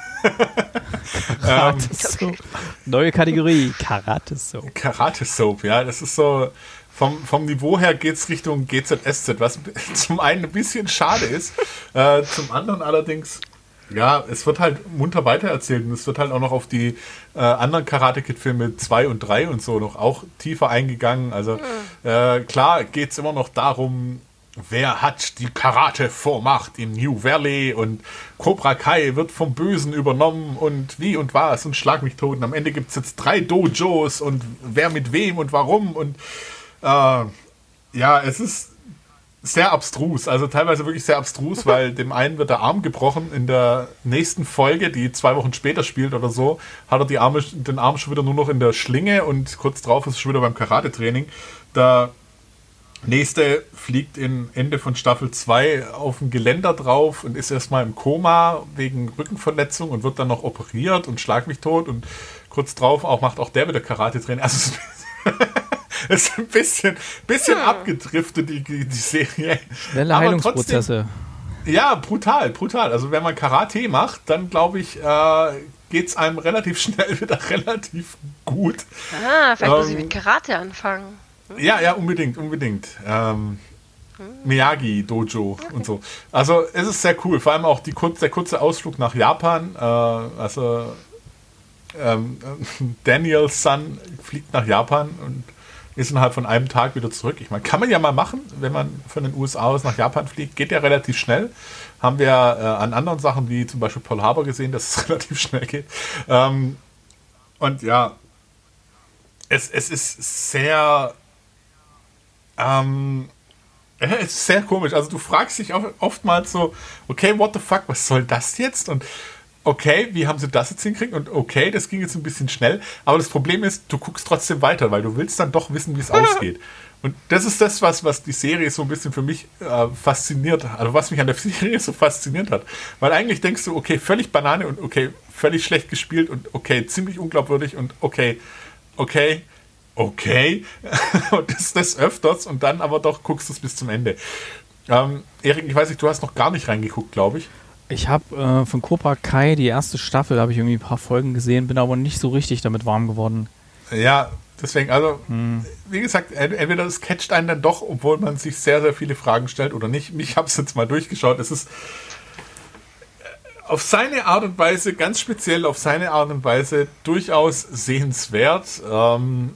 Karate-Soap. Neue Kategorie, Karate-Soap. Karate-Soap, ja, das ist so, vom, vom Niveau her geht es Richtung G Z S Z, was zum einen ein bisschen schade ist, äh, zum anderen allerdings, ja, es wird halt munter weitererzählt und es wird halt auch noch auf die äh, anderen Karate-Kid-Filme zwei und drei und so noch auch tiefer eingegangen, also äh, klar geht es immer noch darum, wer hat die Karate-Vormacht in New Valley und Cobra Kai wird vom Bösen übernommen und wie und was und schlag mich tot. Und am Ende gibt es jetzt drei Dojos und wer mit wem und warum und äh, ja, es ist sehr abstrus, also teilweise wirklich sehr abstrus, weil dem einen wird der Arm gebrochen. In der nächsten Folge, die zwei Wochen später spielt oder so, hat er die Arme, den Arm schon wieder nur noch in der Schlinge und kurz drauf ist er schon wieder beim Karate-Training. Da Nächste fliegt in Ende von Staffel zwei auf ein Geländer drauf und ist erstmal im Koma wegen Rückenverletzung und wird dann noch operiert und schlag mich tot und kurz drauf auch macht auch der wieder Karate-Training. Also es ist ein bisschen, bisschen ja. abgedriftet, die, die Serie. Schnelle Heilungsprozesse. Trotzdem, ja, brutal, brutal. Also wenn man Karate macht, dann glaube ich, äh, geht es einem relativ schnell wieder relativ gut. Ah, vielleicht ähm, muss ich mit Karate anfangen. Ja, ja, unbedingt, unbedingt. Ähm, Miyagi-Dojo okay. und so. Also es ist sehr cool. Vor allem auch die, der kurze Ausflug nach Japan. Äh, also ähm, Daniels Son fliegt nach Japan und ist innerhalb von einem Tag wieder zurück. Ich meine, kann man ja mal machen, wenn man von den U S A aus nach Japan fliegt. Geht ja relativ schnell. Haben wir äh, an anderen Sachen wie zum Beispiel Pearl Harbor gesehen, dass es relativ schnell geht. Ähm, und ja, es, es ist sehr... Ähm, Es ist sehr komisch. Also du fragst dich oftmals so, okay, what the fuck, was soll das jetzt? Und okay, wie haben sie das jetzt hinkriegen? Und okay, das ging jetzt ein bisschen schnell. Aber das Problem ist, du guckst trotzdem weiter, weil du willst dann doch wissen, wie es ausgeht. Und das ist das, was, was die Serie so ein bisschen für mich äh, fasziniert hat. Also was mich an der Serie so fasziniert hat. Weil eigentlich denkst du, okay, völlig Banane und okay, völlig schlecht gespielt und okay, ziemlich unglaubwürdig und okay, okay, okay. Und das, das öfters und dann aber doch guckst du es bis zum Ende. Ähm, Erik, ich weiß nicht, du hast noch gar nicht reingeguckt, glaube ich. Ich habe äh, von Cobra Kai die erste Staffel, habe ich irgendwie ein paar Folgen gesehen, bin aber nicht so richtig damit warm geworden. Ja, deswegen, also, hm. wie gesagt, entweder es catcht einen dann doch, obwohl man sich sehr, sehr viele Fragen stellt oder nicht. Ich habe es jetzt mal durchgeschaut. Es ist auf seine Art und Weise, ganz speziell auf seine Art und Weise, durchaus sehenswert. Ähm,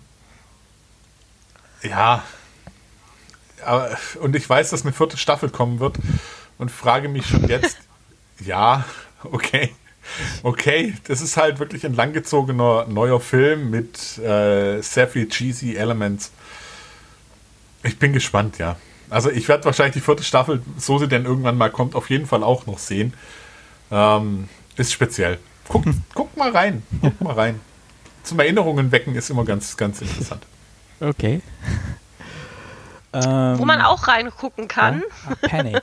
ja, aber, und ich weiß, dass eine vierte Staffel kommen wird und frage mich schon jetzt, ja, okay. Okay, das ist halt wirklich ein langgezogener neuer Film mit äh, sehr viel cheesy Elements. Ich bin gespannt, ja. Also ich werde wahrscheinlich die vierte Staffel, so sie denn irgendwann mal kommt, auf jeden Fall auch noch sehen. Ähm, ist speziell. Guck, guck mal rein, guck mal rein. Zum Erinnerungen wecken ist immer ganz, ganz interessant. Okay. Wo man auch reingucken kann, ja? ah, Panic.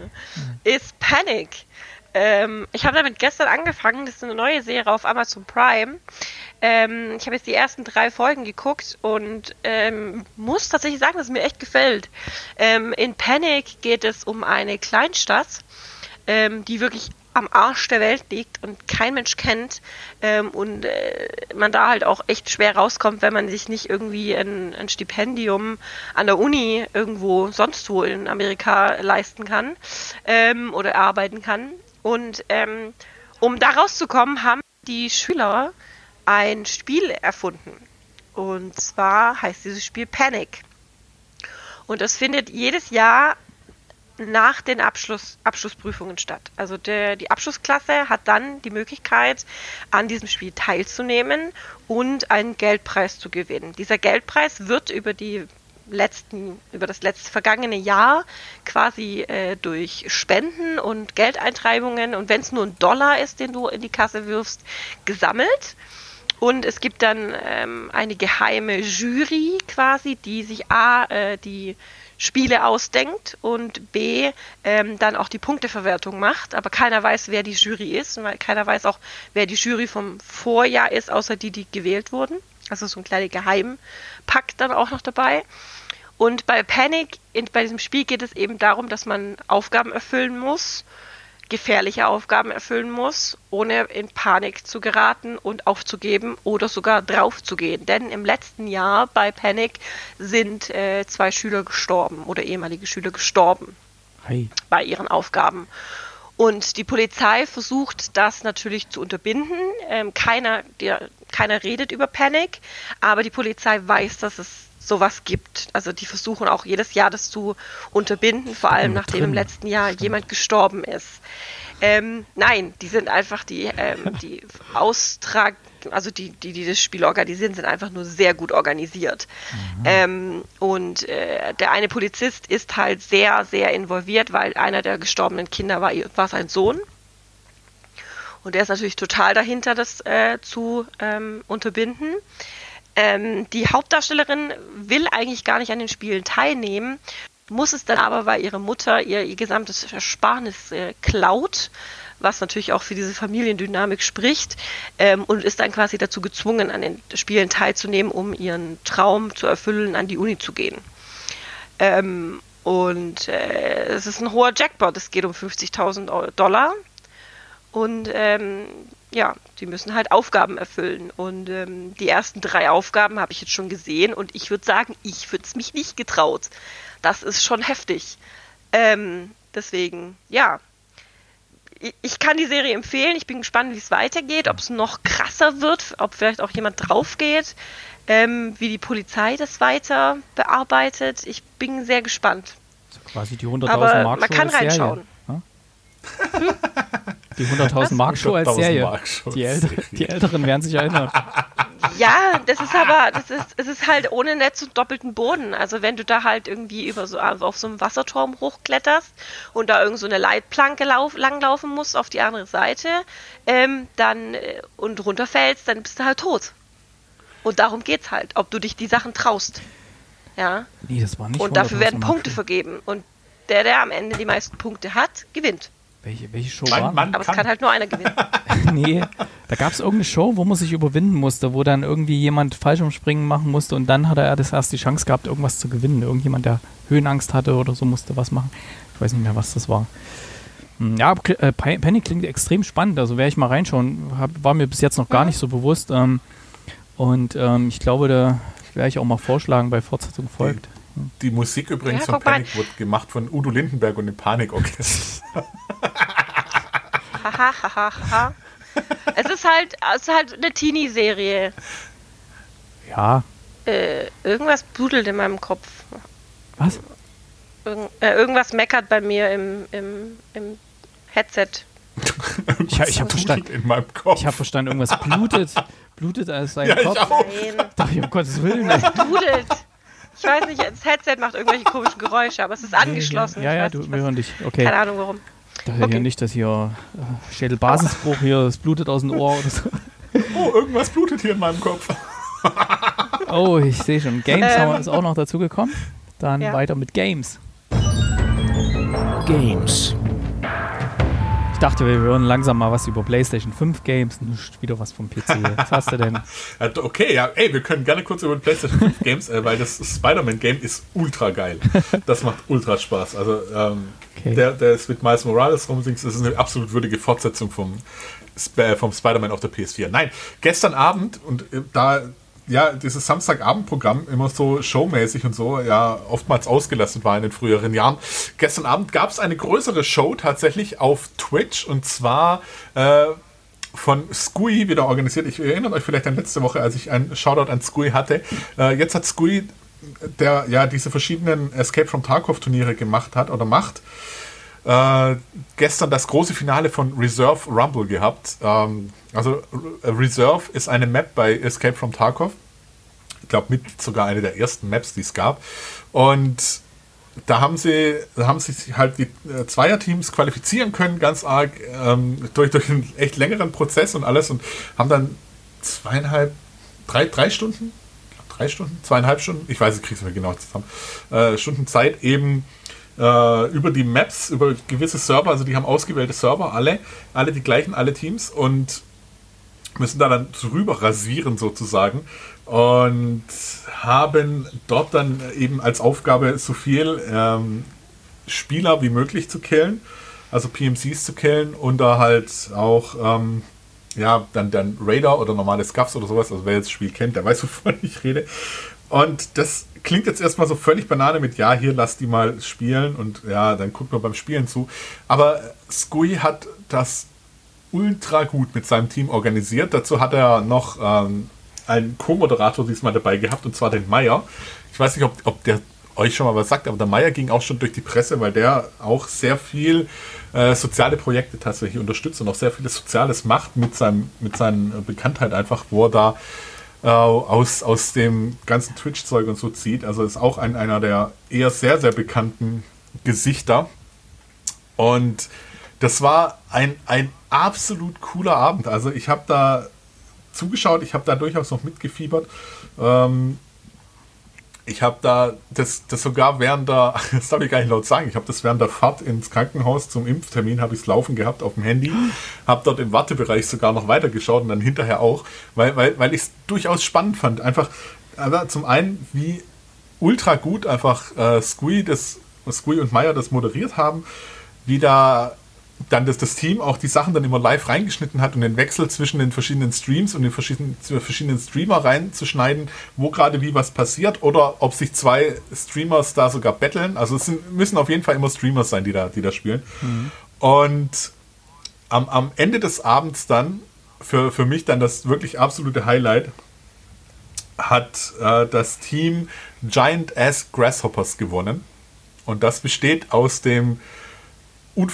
ist Panic. Ähm, ich habe damit gestern angefangen, das ist eine neue Serie auf Amazon Prime. Ähm, ich habe jetzt die ersten drei Folgen geguckt und ähm, muss tatsächlich sagen, dass es mir echt gefällt. Ähm, in Panic geht es um eine Kleinstadt, ähm, die wirklich am Arsch der Welt liegt und kein Mensch kennt ähm, und äh, man da halt auch echt schwer rauskommt, wenn man sich nicht irgendwie ein, ein Stipendium an der Uni irgendwo sonst wo in Amerika leisten kann ähm, oder arbeiten kann. Und ähm, um da rauszukommen, haben die Schüler ein Spiel erfunden. Und zwar heißt dieses Spiel Panic. Und das findet jedes Jahr nach den Abschluss, Abschlussprüfungen statt. Also der, die Abschlussklasse hat dann die Möglichkeit, an diesem Spiel teilzunehmen und einen Geldpreis zu gewinnen. Dieser Geldpreis wird über die letzten, über das letzte vergangene Jahr quasi äh, durch Spenden und Geldeintreibungen und wenn es nur ein Dollar ist, den du in die Kasse wirfst, gesammelt. Und es gibt dann ähm, eine geheime Jury quasi, die sich A, äh, die Spiele ausdenkt und B, ähm, dann auch die Punkteverwertung macht. Aber keiner weiß, wer die Jury ist, weil keiner weiß auch, wer die Jury vom Vorjahr ist, außer die, die gewählt wurden. Also so ein kleiner Geheimpakt dann auch noch dabei. Und bei Panic, in, bei diesem Spiel geht es eben darum, dass man Aufgaben erfüllen muss, gefährliche Aufgaben erfüllen muss, ohne in Panik zu geraten und aufzugeben oder sogar draufzugehen. Denn im letzten Jahr bei Panic sind äh, zwei Schüler gestorben oder ehemalige Schüler gestorben Hi. bei ihren Aufgaben. Und die Polizei versucht das natürlich zu unterbinden. Ähm, keiner, der, keiner redet über Panic, aber die Polizei weiß, dass es sowas gibt. Also die versuchen auch jedes Jahr das zu unterbinden, vor allem nachdem im letzten Jahr jemand gestorben ist. Ähm, nein, die sind einfach die, ähm, die Austrag, also die, die, die das Spiel organisieren, sind einfach nur sehr gut organisiert. Mhm. Ähm, und äh, der eine Polizist ist halt sehr, sehr involviert, weil einer der gestorbenen Kinder war, war sein Sohn. Und der ist natürlich total dahinter, das äh, zu ähm, unterbinden. Ähm, die Hauptdarstellerin will eigentlich gar nicht an den Spielen teilnehmen, muss es dann aber, weil ihre Mutter ihr, ihr gesamtes Ersparnis äh, klaut, was natürlich auch für diese Familiendynamik spricht, ähm, und ist dann quasi dazu gezwungen, an den Spielen teilzunehmen, um ihren Traum zu erfüllen, an die Uni zu gehen. Ähm, und äh, es ist ein hoher Jackpot, es geht um fünfzigtausend Dollar und ähm, ja, die müssen halt Aufgaben erfüllen und ähm, die ersten drei Aufgaben habe ich jetzt schon gesehen und ich würde sagen, ich würde es mich nicht getraut. Das ist schon heftig. Ähm, deswegen, ja, ich, ich kann die Serie empfehlen. Ich bin gespannt, wie es weitergeht, ob es noch krasser wird, ob vielleicht auch jemand drauf geht, ähm, wie die Polizei das weiter bearbeitet. Ich bin sehr gespannt. Also quasi die hunderttausend Mark man kann reinschauen. Hm? Die hunderttausend Mark Show als Serie. Mark Show die, Älte, die Älteren werden sich erinnern. Ja, das ist aber, das ist, es ist halt ohne Netz und doppelten Boden. Also wenn du da halt irgendwie über so auf so einem Wasserturm hochkletterst und da irgend so eine Leitplanke lauf, langlaufen musst auf die andere Seite, ähm, dann äh, und runterfällst, dann bist du halt tot. Und darum geht's halt, ob du dich die Sachen traust. Ja. Nee, das war nicht. Und dafür werden Punkte vergeben. Und der, der am Ende die meisten Punkte hat, gewinnt. Welche, welche Show Man, war? man Aber kann. es kann halt nur einer gewinnen. Nee, da gab es irgendeine Show, wo man sich überwinden musste, wo dann irgendwie jemand Fallschirmspringen machen musste und dann hat er das erst die Chance gehabt, irgendwas zu gewinnen. Irgendjemand, der Höhenangst hatte oder so, musste was machen. Ich weiß nicht mehr, was das war. Ja, äh, Penny klingt extrem spannend, also werde ich mal reinschauen. Hab, war mir bis jetzt noch gar nicht so bewusst. Ähm, und ähm, ich glaube, da werde ich auch mal vorschlagen, bei Fortsetzung folgt. Die, die Musik übrigens Ja, von guck mal. Panic wird gemacht von Udo Lindenberg und dem Panikorchester. Haha, haha, haha. Es ist halt, es ist halt eine Teenie-Serie. Ja, Äh, irgendwas bludelt in meinem Kopf. was? Irgend, äh, irgendwas meckert bei mir im, im, im Headset. Ich, ich habe verstanden, in meinem Kopf. ich hab verstanden, irgendwas blutet, blutet als sein Ja, ich Kopf. auch. Nein, Dachte ich, um Gottes Willen. irgendwas bludelt. Ich weiß nicht, das Headset macht irgendwelche komischen Geräusche, aber es ist angeschlossen. Ja, Ich ja, weiß du, nicht, wir was- hören dich. Okay. Keine Ahnung warum. Ich dachte Okay. hier nicht, dass hier äh, Schädelbasisbruch hier, es blutet aus dem Ohr oder so. Oh, irgendwas blutet hier in meinem Kopf. Oh, ich sehe schon. Games Ähm. haben wir ist auch noch dazu gekommen. Dann Ja. weiter mit Games. Games. Ich dachte, wir hören langsam mal was über PlayStation fünf Games. Nicht wieder was vom P C. Was hast du denn? Ja, Okay, ja, ey, wir können gerne kurz über die PlayStation fünf Games, äh, weil das Spider-Man-Game ist ultra geil. Das macht ultra Spaß. Also, ähm, Okay. der, der ist mit Miles Morales rumsingt, das ist eine absolut würdige Fortsetzung vom, Sp- äh, vom Spider-Man auf der P S vier. Nein, gestern Abend und äh, da, ja, dieses Samstagabendprogramm immer so showmäßig und so, ja, oftmals ausgelassen war in den früheren Jahren. Gestern Abend gab es eine größere Show tatsächlich auf Twitch und zwar äh, von Scooey wieder organisiert. Ich erinnere euch vielleicht an letzte Woche, als ich einen Shoutout an Scooey hatte. Äh, jetzt hat Scooey, der ja diese verschiedenen Escape from Tarkov Turniere gemacht hat oder macht, äh, gestern das große Finale von Reserve Rumble gehabt. Ähm, also Re- Reserve ist eine Map bei Escape from Tarkov. Ich glaube, mit sogar eine der ersten Maps, die es gab. Und da haben sie, da haben sich halt die äh, Zweierteams qualifizieren können, ganz arg, ähm, durch, durch einen echt längeren Prozess und alles und haben dann zweieinhalb, drei, drei Stunden, ich glaub, drei Stunden, zweieinhalb Stunden, ich weiß, ich kriege es nicht mehr genau zusammen, äh, Stunden Zeit eben äh, über die Maps, über gewisse Server, also die haben ausgewählte Server, alle, alle die gleichen, alle Teams und müssen da dann drüber rasieren sozusagen und haben dort dann eben als Aufgabe so viel ähm, Spieler wie möglich zu killen, also P M Cs zu killen und da halt auch ähm, ja, dann, dann Raider oder normale Scuffs oder sowas, also wer jetzt das Spiel kennt, der weiß, wovon ich rede. Und das klingt jetzt erstmal so völlig Banane mit, ja, hier lass die mal spielen und ja, dann guckt man beim Spielen zu. Aber Scooey hat das ultra gut mit seinem Team organisiert. Dazu hat er noch ähm, einen Co-Moderator diesmal dabei gehabt, und zwar den Meier. Ich weiß nicht, ob, ob der euch schon mal was sagt, aber der Meier ging auch schon durch die Presse, weil der auch sehr viel äh, soziale Projekte tatsächlich unterstützt und auch sehr vieles Soziales macht mit, seinem, mit seiner Bekanntheit einfach, wo er da äh, aus, aus dem ganzen Twitch-Zeug und so zieht. Also ist auch ein, einer der eher sehr, sehr bekannten Gesichter. Und das war ein, ein absolut cooler Abend. Also ich habe da zugeschaut, ich habe da durchaus noch mitgefiebert. Ähm, ich habe da das, das sogar während der, das darf ich gar nicht laut sagen, ich habe das während der Fahrt ins Krankenhaus zum Impftermin, habe ich es laufen gehabt auf dem Handy, habe dort im Wartebereich sogar noch weitergeschaut und dann hinterher auch, weil, weil, weil ich es durchaus spannend fand. Einfach, aber zum einen, wie ultra gut einfach äh, Scooey, das, Scooey und Meier das moderiert haben, wie da dann das, das Team auch die Sachen dann immer live reingeschnitten hat und den Wechsel zwischen den verschiedenen Streams und den verschiedenen, verschiedenen Streamer reinzuschneiden, wo gerade wie was passiert oder ob sich zwei Streamers da sogar betteln. Also es sind, müssen auf jeden Fall immer Streamers sein, die da, die da spielen. Mhm. Und am, am Ende des Abends dann, für, für mich dann das wirklich absolute Highlight, hat äh, das Team Giant Ass Grasshoppers gewonnen. Und das besteht aus dem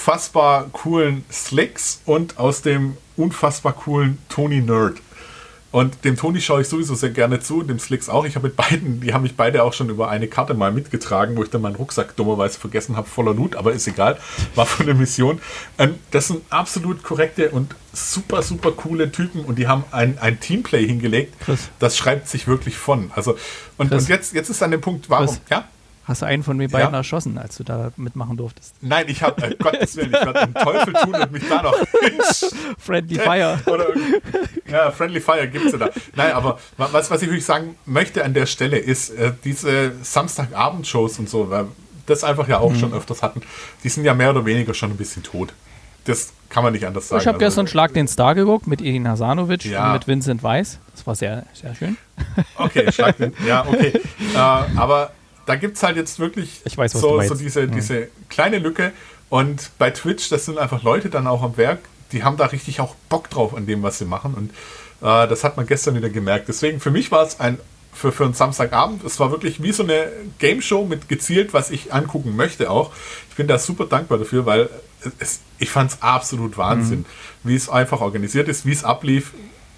unfassbar coolen Slicks und aus dem unfassbar coolen Tony Nerd. Und dem Toni schaue ich sowieso sehr gerne zu und dem Slicks auch. Ich habe mit beiden, die haben mich beide auch schon über eine Karte mal mitgetragen, wo ich dann meinen Rucksack dummerweise vergessen habe, voller Loot, aber ist egal, war von der Mission. Das sind absolut korrekte und super, super coole Typen und die haben ein, ein Teamplay hingelegt. Chris. Das schreibt sich wirklich von. Also, und, und jetzt, jetzt ist an dem Punkt, warum, Chris. ja? Hast du einen von mir beiden ja. erschossen, als du da mitmachen durftest? Nein, ich habe, äh, Gottes Willen, ich werde den Teufel tun und mich da noch... Friendly Fire. Oder, ja, Friendly Fire gibt es ja da. Nein, aber was, was ich wirklich sagen möchte an der Stelle ist, äh, diese Samstagabend-Shows und so, weil das einfach ja auch mhm. schon öfters hatten, die sind ja mehr oder weniger schon ein bisschen tot. Das kann man nicht anders sagen. Ich habe also, gestern Schlag den Star geguckt mit Edin Hasanovic ja. und mit Vincent Weiss. Das war sehr, sehr schön. Okay, Schlag den... Ja, okay. Äh, aber... Da gibt es halt jetzt wirklich ich weiß, was so, du meinst. so diese, ja. diese kleine Lücke. Und bei Twitch, das sind einfach Leute dann auch am Werk, die haben da richtig auch Bock drauf an dem, was sie machen. Und äh, das hat man gestern wieder gemerkt. Deswegen, für mich war es ein, für, für einen Samstagabend, es war wirklich wie so eine Game-Show mit gezielt, was ich angucken möchte auch. Ich bin da super dankbar dafür, weil es, ich fand es absolut Wahnsinn, mhm. wie es einfach organisiert ist, wie es ablief.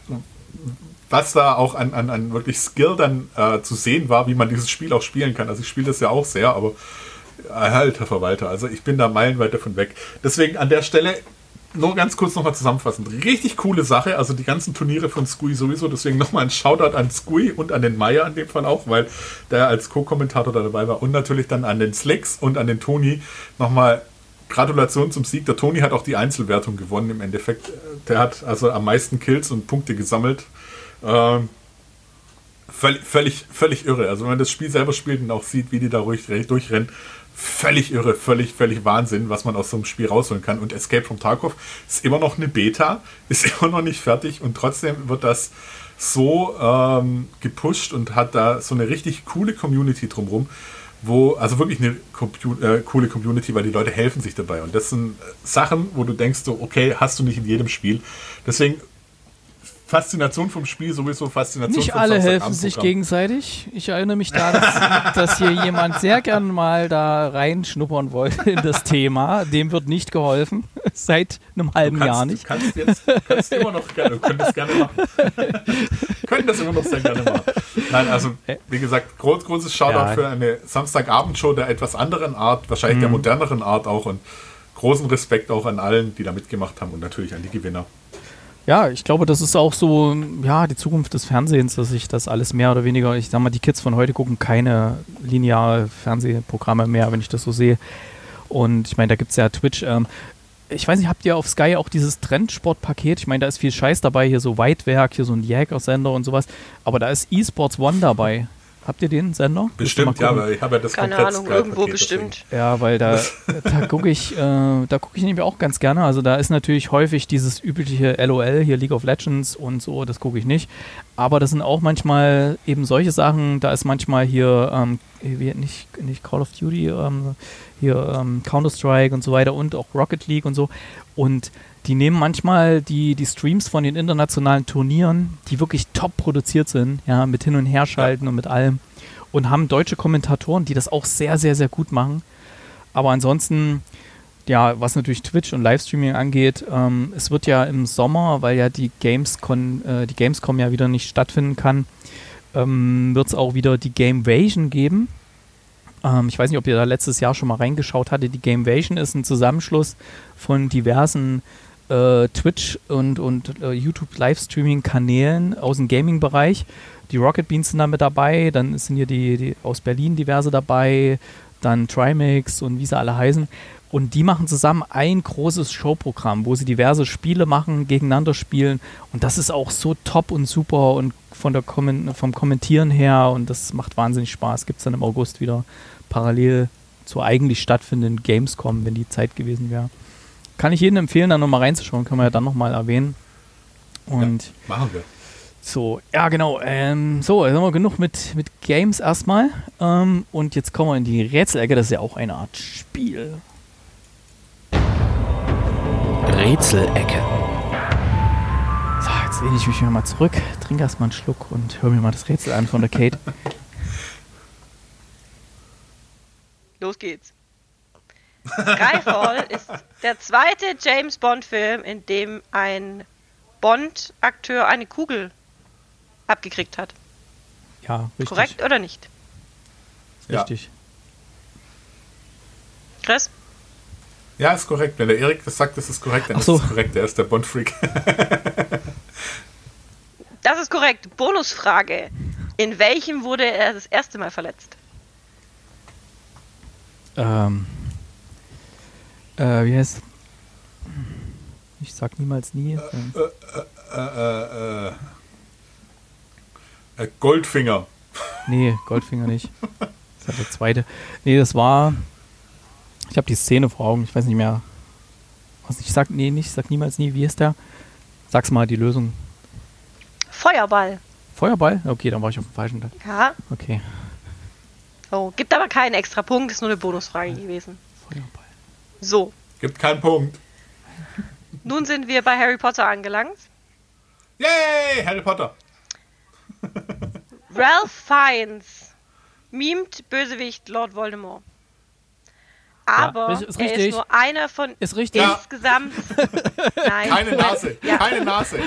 Was da auch an, an, an wirklich Skill dann äh, zu sehen war, wie man dieses Spiel auch spielen kann. Also ich spiele das ja auch sehr, aber äh, halt, Herr Verwalter, also ich bin da meilenweit davon weg. Deswegen an der Stelle nur ganz kurz nochmal zusammenfassend. Richtig coole Sache, also die ganzen Turniere von Skui sowieso, deswegen nochmal ein Shoutout an Skui und an den Meier in dem Fall auch, weil der als Co-Kommentator da dabei war und natürlich dann an den Slicks und an den Toni nochmal Gratulation zum Sieg. Der Toni hat auch die Einzelwertung gewonnen im Endeffekt. Der hat also am meisten Kills und Punkte gesammelt. Ähm, völlig, völlig, völlig irre. Also wenn man das Spiel selber spielt und auch sieht, wie die da ruhig durchrennen, völlig irre, völlig, völlig Wahnsinn, was man aus so einem Spiel rausholen kann. Und Escape from Tarkov ist immer noch eine Beta, ist immer noch nicht fertig und trotzdem wird das so ähm, gepusht und hat da so eine richtig coole Community drumherum, wo, also wirklich eine Compu- äh, coole Community, weil die Leute helfen sich dabei. Und das sind Sachen, wo du denkst, so, okay, hast du nicht in jedem Spiel. Deswegen Faszination vom Spiel, sowieso Faszination Nicht vom alle helfen sich gegenseitig. Ich erinnere mich da, dass, dass hier jemand sehr gern mal da reinschnuppern wollte in das Thema. Dem wird nicht geholfen. Seit einem halben kannst, Jahr nicht. Du kannst jetzt kannst immer noch gerne, du könntest gerne machen. Können das immer noch sehr gerne machen. Nein, also wie gesagt, groß, großes Shoutout ja. für eine Samstagabendshow der etwas anderen Art, wahrscheinlich mhm. der moderneren Art auch und großen Respekt auch an allen, die da mitgemacht haben und natürlich an die Gewinner. Ja, ich glaube, das ist auch so, ja, die Zukunft des Fernsehens, dass sich das alles mehr oder weniger, ich sag mal, die Kids von heute gucken keine lineare Fernsehprogramme mehr, wenn ich das so sehe. Und ich meine, da gibt es ja Twitch. Ähm, ich weiß nicht, habt ihr auf Sky auch dieses Trendsport-Paket? Ich meine, da ist viel Scheiß dabei, hier so Weitwerk, hier so ein Jägersender und sowas. Aber da ist eSports One dabei. Habt ihr den Sender? Bestimmt, ja, aber ich habe ja das Keine Ahnung, irgendwo bestimmt. Deswegen. Ja, weil da, da gucke ich, äh, da gucke ich nämlich auch ganz gerne. Also da ist natürlich häufig dieses übliche L O L, hier League of Legends und so, das gucke ich nicht. Aber das sind auch manchmal eben solche Sachen, da ist manchmal hier, ähm, nicht, nicht Call of Duty, ähm, hier ähm, Counter-Strike und so weiter und auch Rocket League und so. Und die nehmen manchmal die, die Streams von den internationalen Turnieren, die wirklich top produziert sind, ja, mit Hin- und Herschalten ja. und mit allem. Und haben deutsche Kommentatoren, die das auch sehr, sehr, sehr gut machen. Aber ansonsten, ja, was natürlich Twitch und Livestreaming angeht, ähm, es wird ja im Sommer, weil ja die Gamescom, äh, die Gamescom ja wieder nicht stattfinden kann, ähm, wird es auch wieder die Gamevasion geben. Ähm, ich weiß nicht, ob ihr da letztes Jahr schon mal reingeschaut hattet. Die Gamevasion ist ein Zusammenschluss von diversen äh, Twitch- und, und äh, YouTube-Livestreaming-Kanälen aus dem Gaming-Bereich. Die Rocket Beans sind da mit dabei, dann sind hier die, die aus Berlin diverse dabei, dann Trimax und wie sie alle heißen. Und die machen zusammen ein großes Showprogramm, wo sie diverse Spiele machen, gegeneinander spielen. Und das ist auch so top und super und von der Kommen- vom Kommentieren her und das macht wahnsinnig Spaß. Gibt es dann im August wieder parallel zur eigentlich stattfindenden Gamescom, wenn die Zeit gewesen wäre. Kann ich jedem empfehlen, da nochmal reinzuschauen, können wir ja dann nochmal erwähnen. Und ja, machen wir. So, ja genau. Ähm, so, jetzt haben wir genug mit, mit Games erstmal. Ähm, und jetzt kommen wir in die Rätselecke, das ist ja auch eine Art Spiel. Rätselecke. So, jetzt lehne ich mich mal zurück, trinke erstmal einen Schluck und höre mir mal das Rätsel an von der Kate. Los geht's. Skyfall ist der zweite James-Bond-Film, in dem ein Bond-Akteur eine Kugel abgekriegt hat. Ja, richtig. Korrekt oder nicht? Richtig. Chris? Ja, ist korrekt. Wenn der Erik das sagt, das ist korrekt, dann Ach so. ist es korrekt. Der ist der Bond-Freak. Das ist korrekt. Bonusfrage. In welchem wurde er das erste Mal verletzt? Ähm. Äh, wie heißt. Ich sag niemals nie. Ähm, äh, äh, äh, äh, Goldfinger. nee, Goldfinger nicht. Das war der zweite. Nee, das war. Ich habe die Szene vor Augen, ich weiß nicht mehr. Was ich sag, nee, nicht, sag niemals nie, wie ist der? Sag's mal, die Lösung. Feuerball. Feuerball? Okay, dann war ich auf dem falschen Teil. Ja. Okay. Oh, gibt aber keinen extra Punkt, ist nur eine Bonusfrage gewesen. Feuerball. So, Gibt keinen Punkt. nun sind wir bei Harry Potter angelangt. Yay, Harry Potter. Ralph Fiennes mimt Bösewicht Lord Voldemort. Aber Ja, ist er richtig. ist nur einer von Ist richtig. Ja. insgesamt... Nein. Keine Nase. Ja. Keine Nase.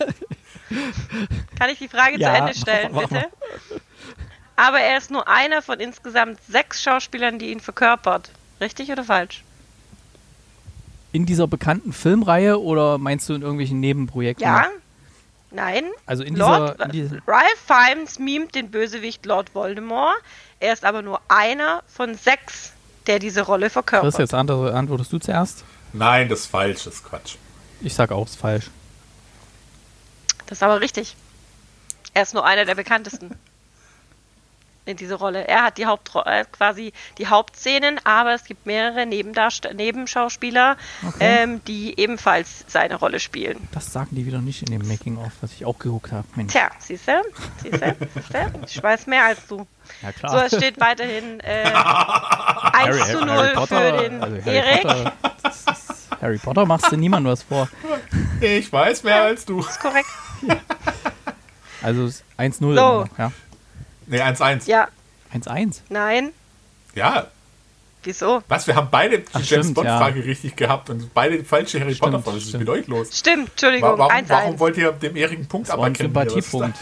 Kann ich die Frage Ja, zu Ende mach- stellen, mach- mach bitte? Aber er ist nur einer von insgesamt sechs Schauspielern, die ihn verkörpert. Richtig oder falsch? In dieser bekannten Filmreihe oder meinst du in irgendwelchen Nebenprojekten? Ja? Nein? Also in Lord, dieser, in dieser Ralph Fiennes mimt den Bösewicht Lord Voldemort. Er ist aber nur einer von sechs, der diese Rolle verkörpert. Chris, jetzt andere, antwortest du zuerst? Nein, das ist falsch. Das ist Quatsch. Ich sag auch, ist falsch. Das ist aber richtig. Er ist nur einer der bekanntesten in dieser Rolle. Er hat die Hauptro äh, quasi die Hauptszenen, aber es gibt mehrere Nebendarst- Nebenschauspieler, Okay. ähm, die ebenfalls seine Rolle spielen. Das sagen die wieder nicht in dem Making-of, was ich auch geguckt habe. Mensch. Tja, siehst du? Siehst du? Siehst du? Ich weiß mehr als du. Ja, klar. So, es steht weiterhin äh, eins zu null für den also Harry Erik. Potter, das ist, Harry Potter machst du niemand was vor. Ich weiß mehr als du. Ist korrekt. Also es ist eins null. So. immer noch, Ja. Nee, eins eins. Ja, eins eins. nein. Ja. Wieso? Was? Wir haben beide die Ach, James stimmt, Bond-Frage richtig gehabt und beide die falsche Harry Stimmt, Potter-Frage. Was ist stimmt. mit euch los? Stimmt, Entschuldigung, Wa- Warum, eins warum eins. wollt ihr dem Erik einen Punkt Das war ein aberkennen? Sympathiepunkt.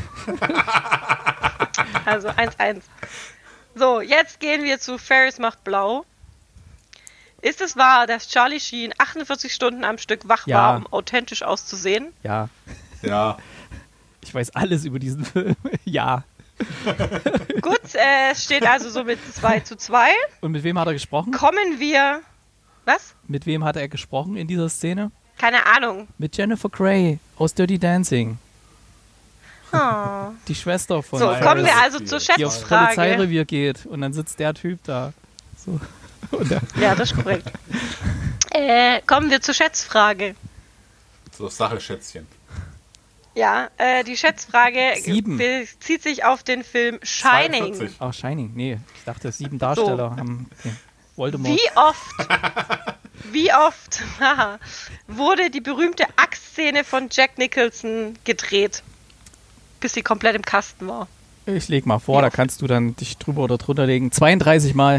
Also eins eins. So, jetzt gehen wir zu Ferris macht blau. Ist es wahr, dass Charlie Sheen achtundvierzig Stunden am Stück wach Ja. war, um authentisch auszusehen? Ja, Ja. ich weiß alles über diesen Film. Ja. Gut, äh, es steht also somit zwei zu zwei. Und mit wem hat er gesprochen? Kommen wir... Was? Mit wem hat er gesprochen in dieser Szene? Keine Ahnung. Mit Jennifer Grey aus Dirty Dancing. Oh. Die Schwester von So, Ferris. kommen wir also zur die aufs Schätzfrage. Polizeirevier geht und dann sitzt der Typ da. So. Und der, Ja, das ist korrekt. Äh, kommen wir zur Schätzfrage. So, Sache, Schätzchen. Ja, äh, die Schätzfrage Sieben. bezieht sich auf den Film Shining. zweiundvierzig. ach, Shining. Nee, ich dachte, sieben Darsteller haben okay. Voldemort. Wie oft, wie oft haha, wurde die berühmte Axtszene von Jack Nicholson gedreht, bis sie komplett im Kasten war? Ich leg mal vor, da kannst du dann dich drüber oder drunter legen. zweiunddreißig Mal.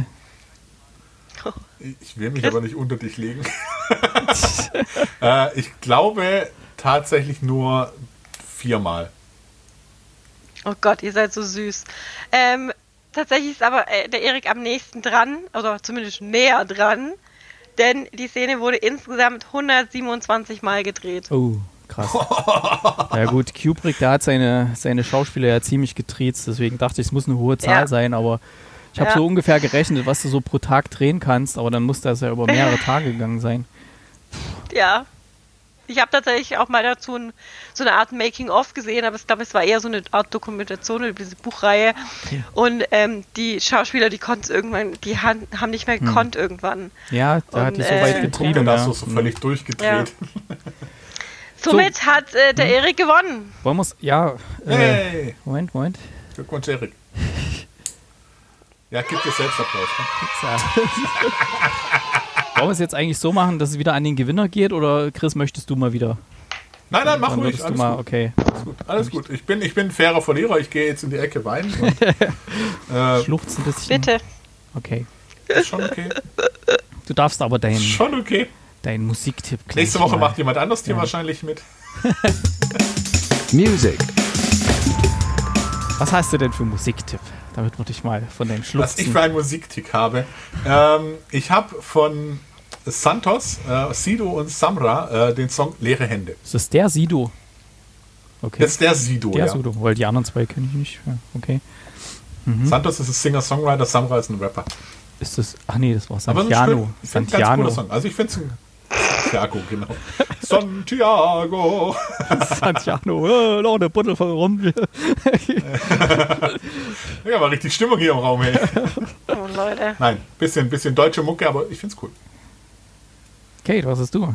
Ich will mich aber nicht unter dich legen. äh, ich glaube tatsächlich nur viermal. Oh Gott, ihr seid so süß. Ähm, tatsächlich ist aber äh, der Erik am nächsten dran, oder zumindest näher dran, denn die Szene wurde insgesamt hundertsiebenundzwanzig Mal gedreht. Oh, krass. Ja gut, Kubrick, der hat seine, seine Schauspieler ja ziemlich getriezt, deswegen dachte ich, es muss eine hohe Zahl Ja. sein, aber ich habe Ja. so ungefähr gerechnet, was du so pro Tag drehen kannst, aber dann muss das ja über mehrere Tage gegangen sein. Ja. Ich habe tatsächlich auch mal dazu ein, so eine Art Making-of gesehen, aber ich glaube, es war eher so eine Art Dokumentation über diese Buchreihe. Okay. Und ähm, die Schauspieler, die konnten irgendwann, die han, haben nicht mehr gekonnt irgendwann. Ja, da Und, hat die so äh, weit Guck, getrieben. dann hast Ja. du so völlig durchgedreht. Somit hat äh, der Erik gewonnen. Wollen wir es, ja, äh, Hey! Moment, Moment. Glückwunsch, Erik. Ja, gib dir selbst Applaus. Ne? So. Wollen wir es jetzt eigentlich so machen, dass es wieder an den Gewinner geht, oder Chris, möchtest du mal wieder? Nein, nein, mach Dann ruhig. würdest du Alles mal, gut. okay. Alles gut. Alles gut. Ich bin, ich bin ein fairer Verlierer. Ich gehe jetzt in die Ecke weinen. Und, äh, Schluchzt ein bisschen. Bitte. Okay. ist schon okay. Du darfst aber deinen Schon okay. dein Musiktipp gleich Nächste Woche mal. macht jemand anders hier Ja. wahrscheinlich mit. Music. Was hast du denn für Musiktipp? Damit würde ich mal von den Schluchzen... Was ich für einen Musiktipp habe. Ähm, ich habe von Santos, äh, Sido und Samra äh, den Song Leere Hände. Ist das der Sido? Okay. Das ist der Sido, der ja. Sido, weil die anderen zwei kenne ich nicht. Ja, okay. Mhm. Santos ist ein Singer-Songwriter, Samra ist ein Rapper. Ist das... Ach nee, das war Aber Santiano. ich finde es ein ganz cooler Song. Also ich finde es ein... Santiago, genau. Santiago. Santiano, äh, noch eine Buddel voll rum. Ja, war richtig Stimmung hier im Raum, ey. Oh, Leute. Nein, bisschen, bisschen deutsche Mucke, aber ich find's cool. Kate, was hast du?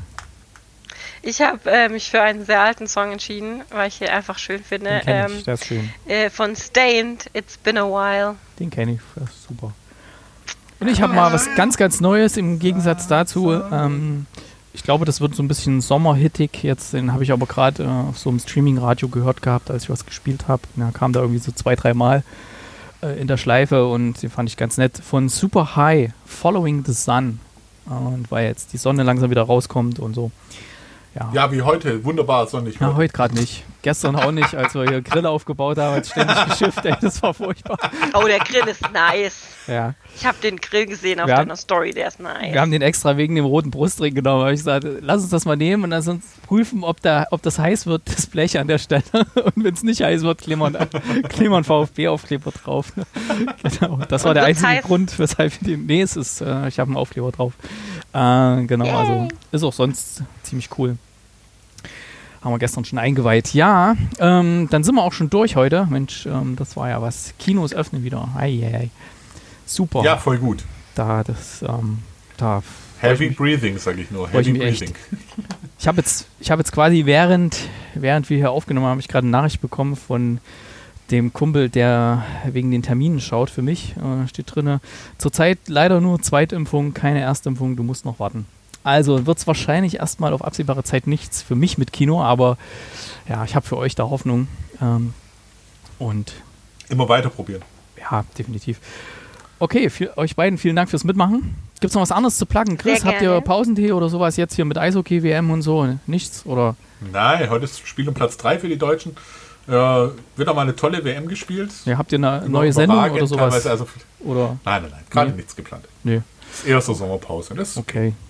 Ich habe äh, mich für einen sehr alten Song entschieden, weil ich ihn einfach schön finde. Den kenn ich, ähm, der ist schön. Äh, von Stained, It's Been a While. Den kenne ich, das ist super. Und ich habe mal was ganz, ganz Neues im Gegensatz dazu. Ähm, ich glaube, das wird so ein bisschen sommerhittig jetzt. Den habe ich aber gerade äh, auf so einem Streaming-Radio gehört gehabt, als ich was gespielt habe. Da kam da irgendwie so zwei, drei Mal äh, in der Schleife und den fand ich ganz nett. Von Super High, Following the Sun. Und weil jetzt die Sonne langsam wieder rauskommt und so. Ja, ja, wie heute, wunderbar sonnig. Ja, heute gerade nicht. Gestern auch nicht, als wir hier Grill aufgebaut haben, hat ständig geschifft, ey, das war furchtbar. Oh, der Grill ist nice. Ja. Ich habe den Grill gesehen auf wir deiner haben, Story, der ist nice. Wir haben den extra wegen dem roten Brustring genommen. Habe ich gesagt, lass uns das mal nehmen und dann sonst prüfen, ob, da, ob das heiß wird, das Blech an der Stelle. Und wenn es nicht heiß wird, kleben wir einen VfB-Aufkleber drauf. Genau, das war und der einzige heißt? Grund, weshalb wir den... Nee, es ist, äh, ich habe einen Aufkleber drauf. Äh, genau, Yay. Also ist auch sonst ziemlich cool. Haben wir gestern schon eingeweiht. Ja, ähm, dann sind wir auch schon durch heute. Mensch, ähm, das war ja was. Kinos öffnen wieder. Eieiei. Super. Ja, voll gut. Da, das, ähm, da. Heavy mich, Breathing, sag ich nur. Heavy ich Breathing. Echt. Ich habe jetzt, ich habe jetzt quasi während, während wir hier aufgenommen haben, habe ich gerade eine Nachricht bekommen von dem Kumpel, der wegen den Terminen schaut für mich. Äh, steht drin, zurzeit leider nur Zweitimpfung, keine Erstimpfung, du musst noch warten. Also wird es wahrscheinlich erstmal auf absehbare Zeit nichts für mich mit Kino, aber ja, ich habe für euch da Hoffnung. Ähm, und immer weiter probieren. Ja, definitiv. Okay, für euch beiden vielen Dank fürs Mitmachen. Gibt es noch was anderes zu pluggen? Chris, habt ihr Pausentee oder sowas jetzt hier mit Eishockey, W M und so? Nichts? Oder? Nein, heute ist Spiel um Platz drei für die Deutschen. Äh, wird auch mal eine tolle W M gespielt. Ja, habt ihr eine neue Sendung oder sowas? Also, oder? Nein, nein, nein. Gerade nee. nichts geplant. Nee. Das ist eher so Sommerpause. Das ist okay. okay.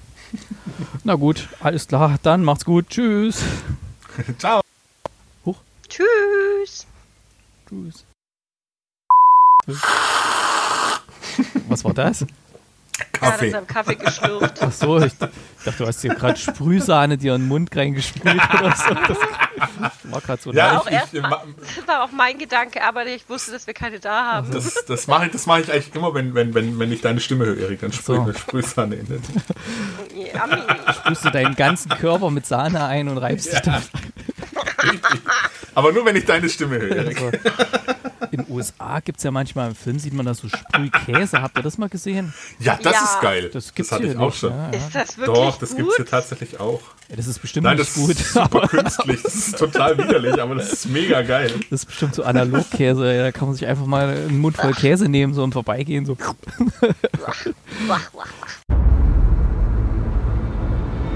Na gut, alles klar. Dann macht's gut. Tschüss. Ciao. Huch. Tschüss. Tschüss. Was war das? Kaffee. Ja, das ist am Kaffee geschlürft. Ach so, ich dachte, du hast dir gerade Sprühsahne dir in den Mund reingesprüht oder so. Das war gerade so ja, leicht. ich, ich, ich, mal, das war auch mein Gedanke, aber ich wusste, dass wir keine da haben. Das, das mache ich, mach ich eigentlich immer, wenn, wenn, wenn, wenn ich deine Stimme höre, Erik. Dann sprühe ich eine Sprühsahne in den. Sprühst du deinen ganzen Körper mit Sahne ein und reibst ja. dich damit. Richtig. Aber nur, wenn ich deine Stimme höre, Erik. Also, in den U S A gibt es ja manchmal im Film, sieht man da so Sprühkäse. Habt ihr das mal gesehen? Ja, das ja. ist geil. Das, gibt's das hatte hier ich auch nicht. schon. Ja, ja. Ist das wirklich Doch, das gut? gibt es hier tatsächlich auch. Ja, das ist bestimmt Nein, nicht das gut. ist super künstlich. Das ist total widerlich, aber das ist mega geil. Das ist bestimmt so Analogkäse. Ja, da kann man sich einfach mal einen Mund voll Käse nehmen so im Vorbeigehen. So.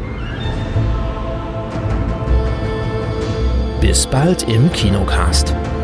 Bis bald im Kinocast.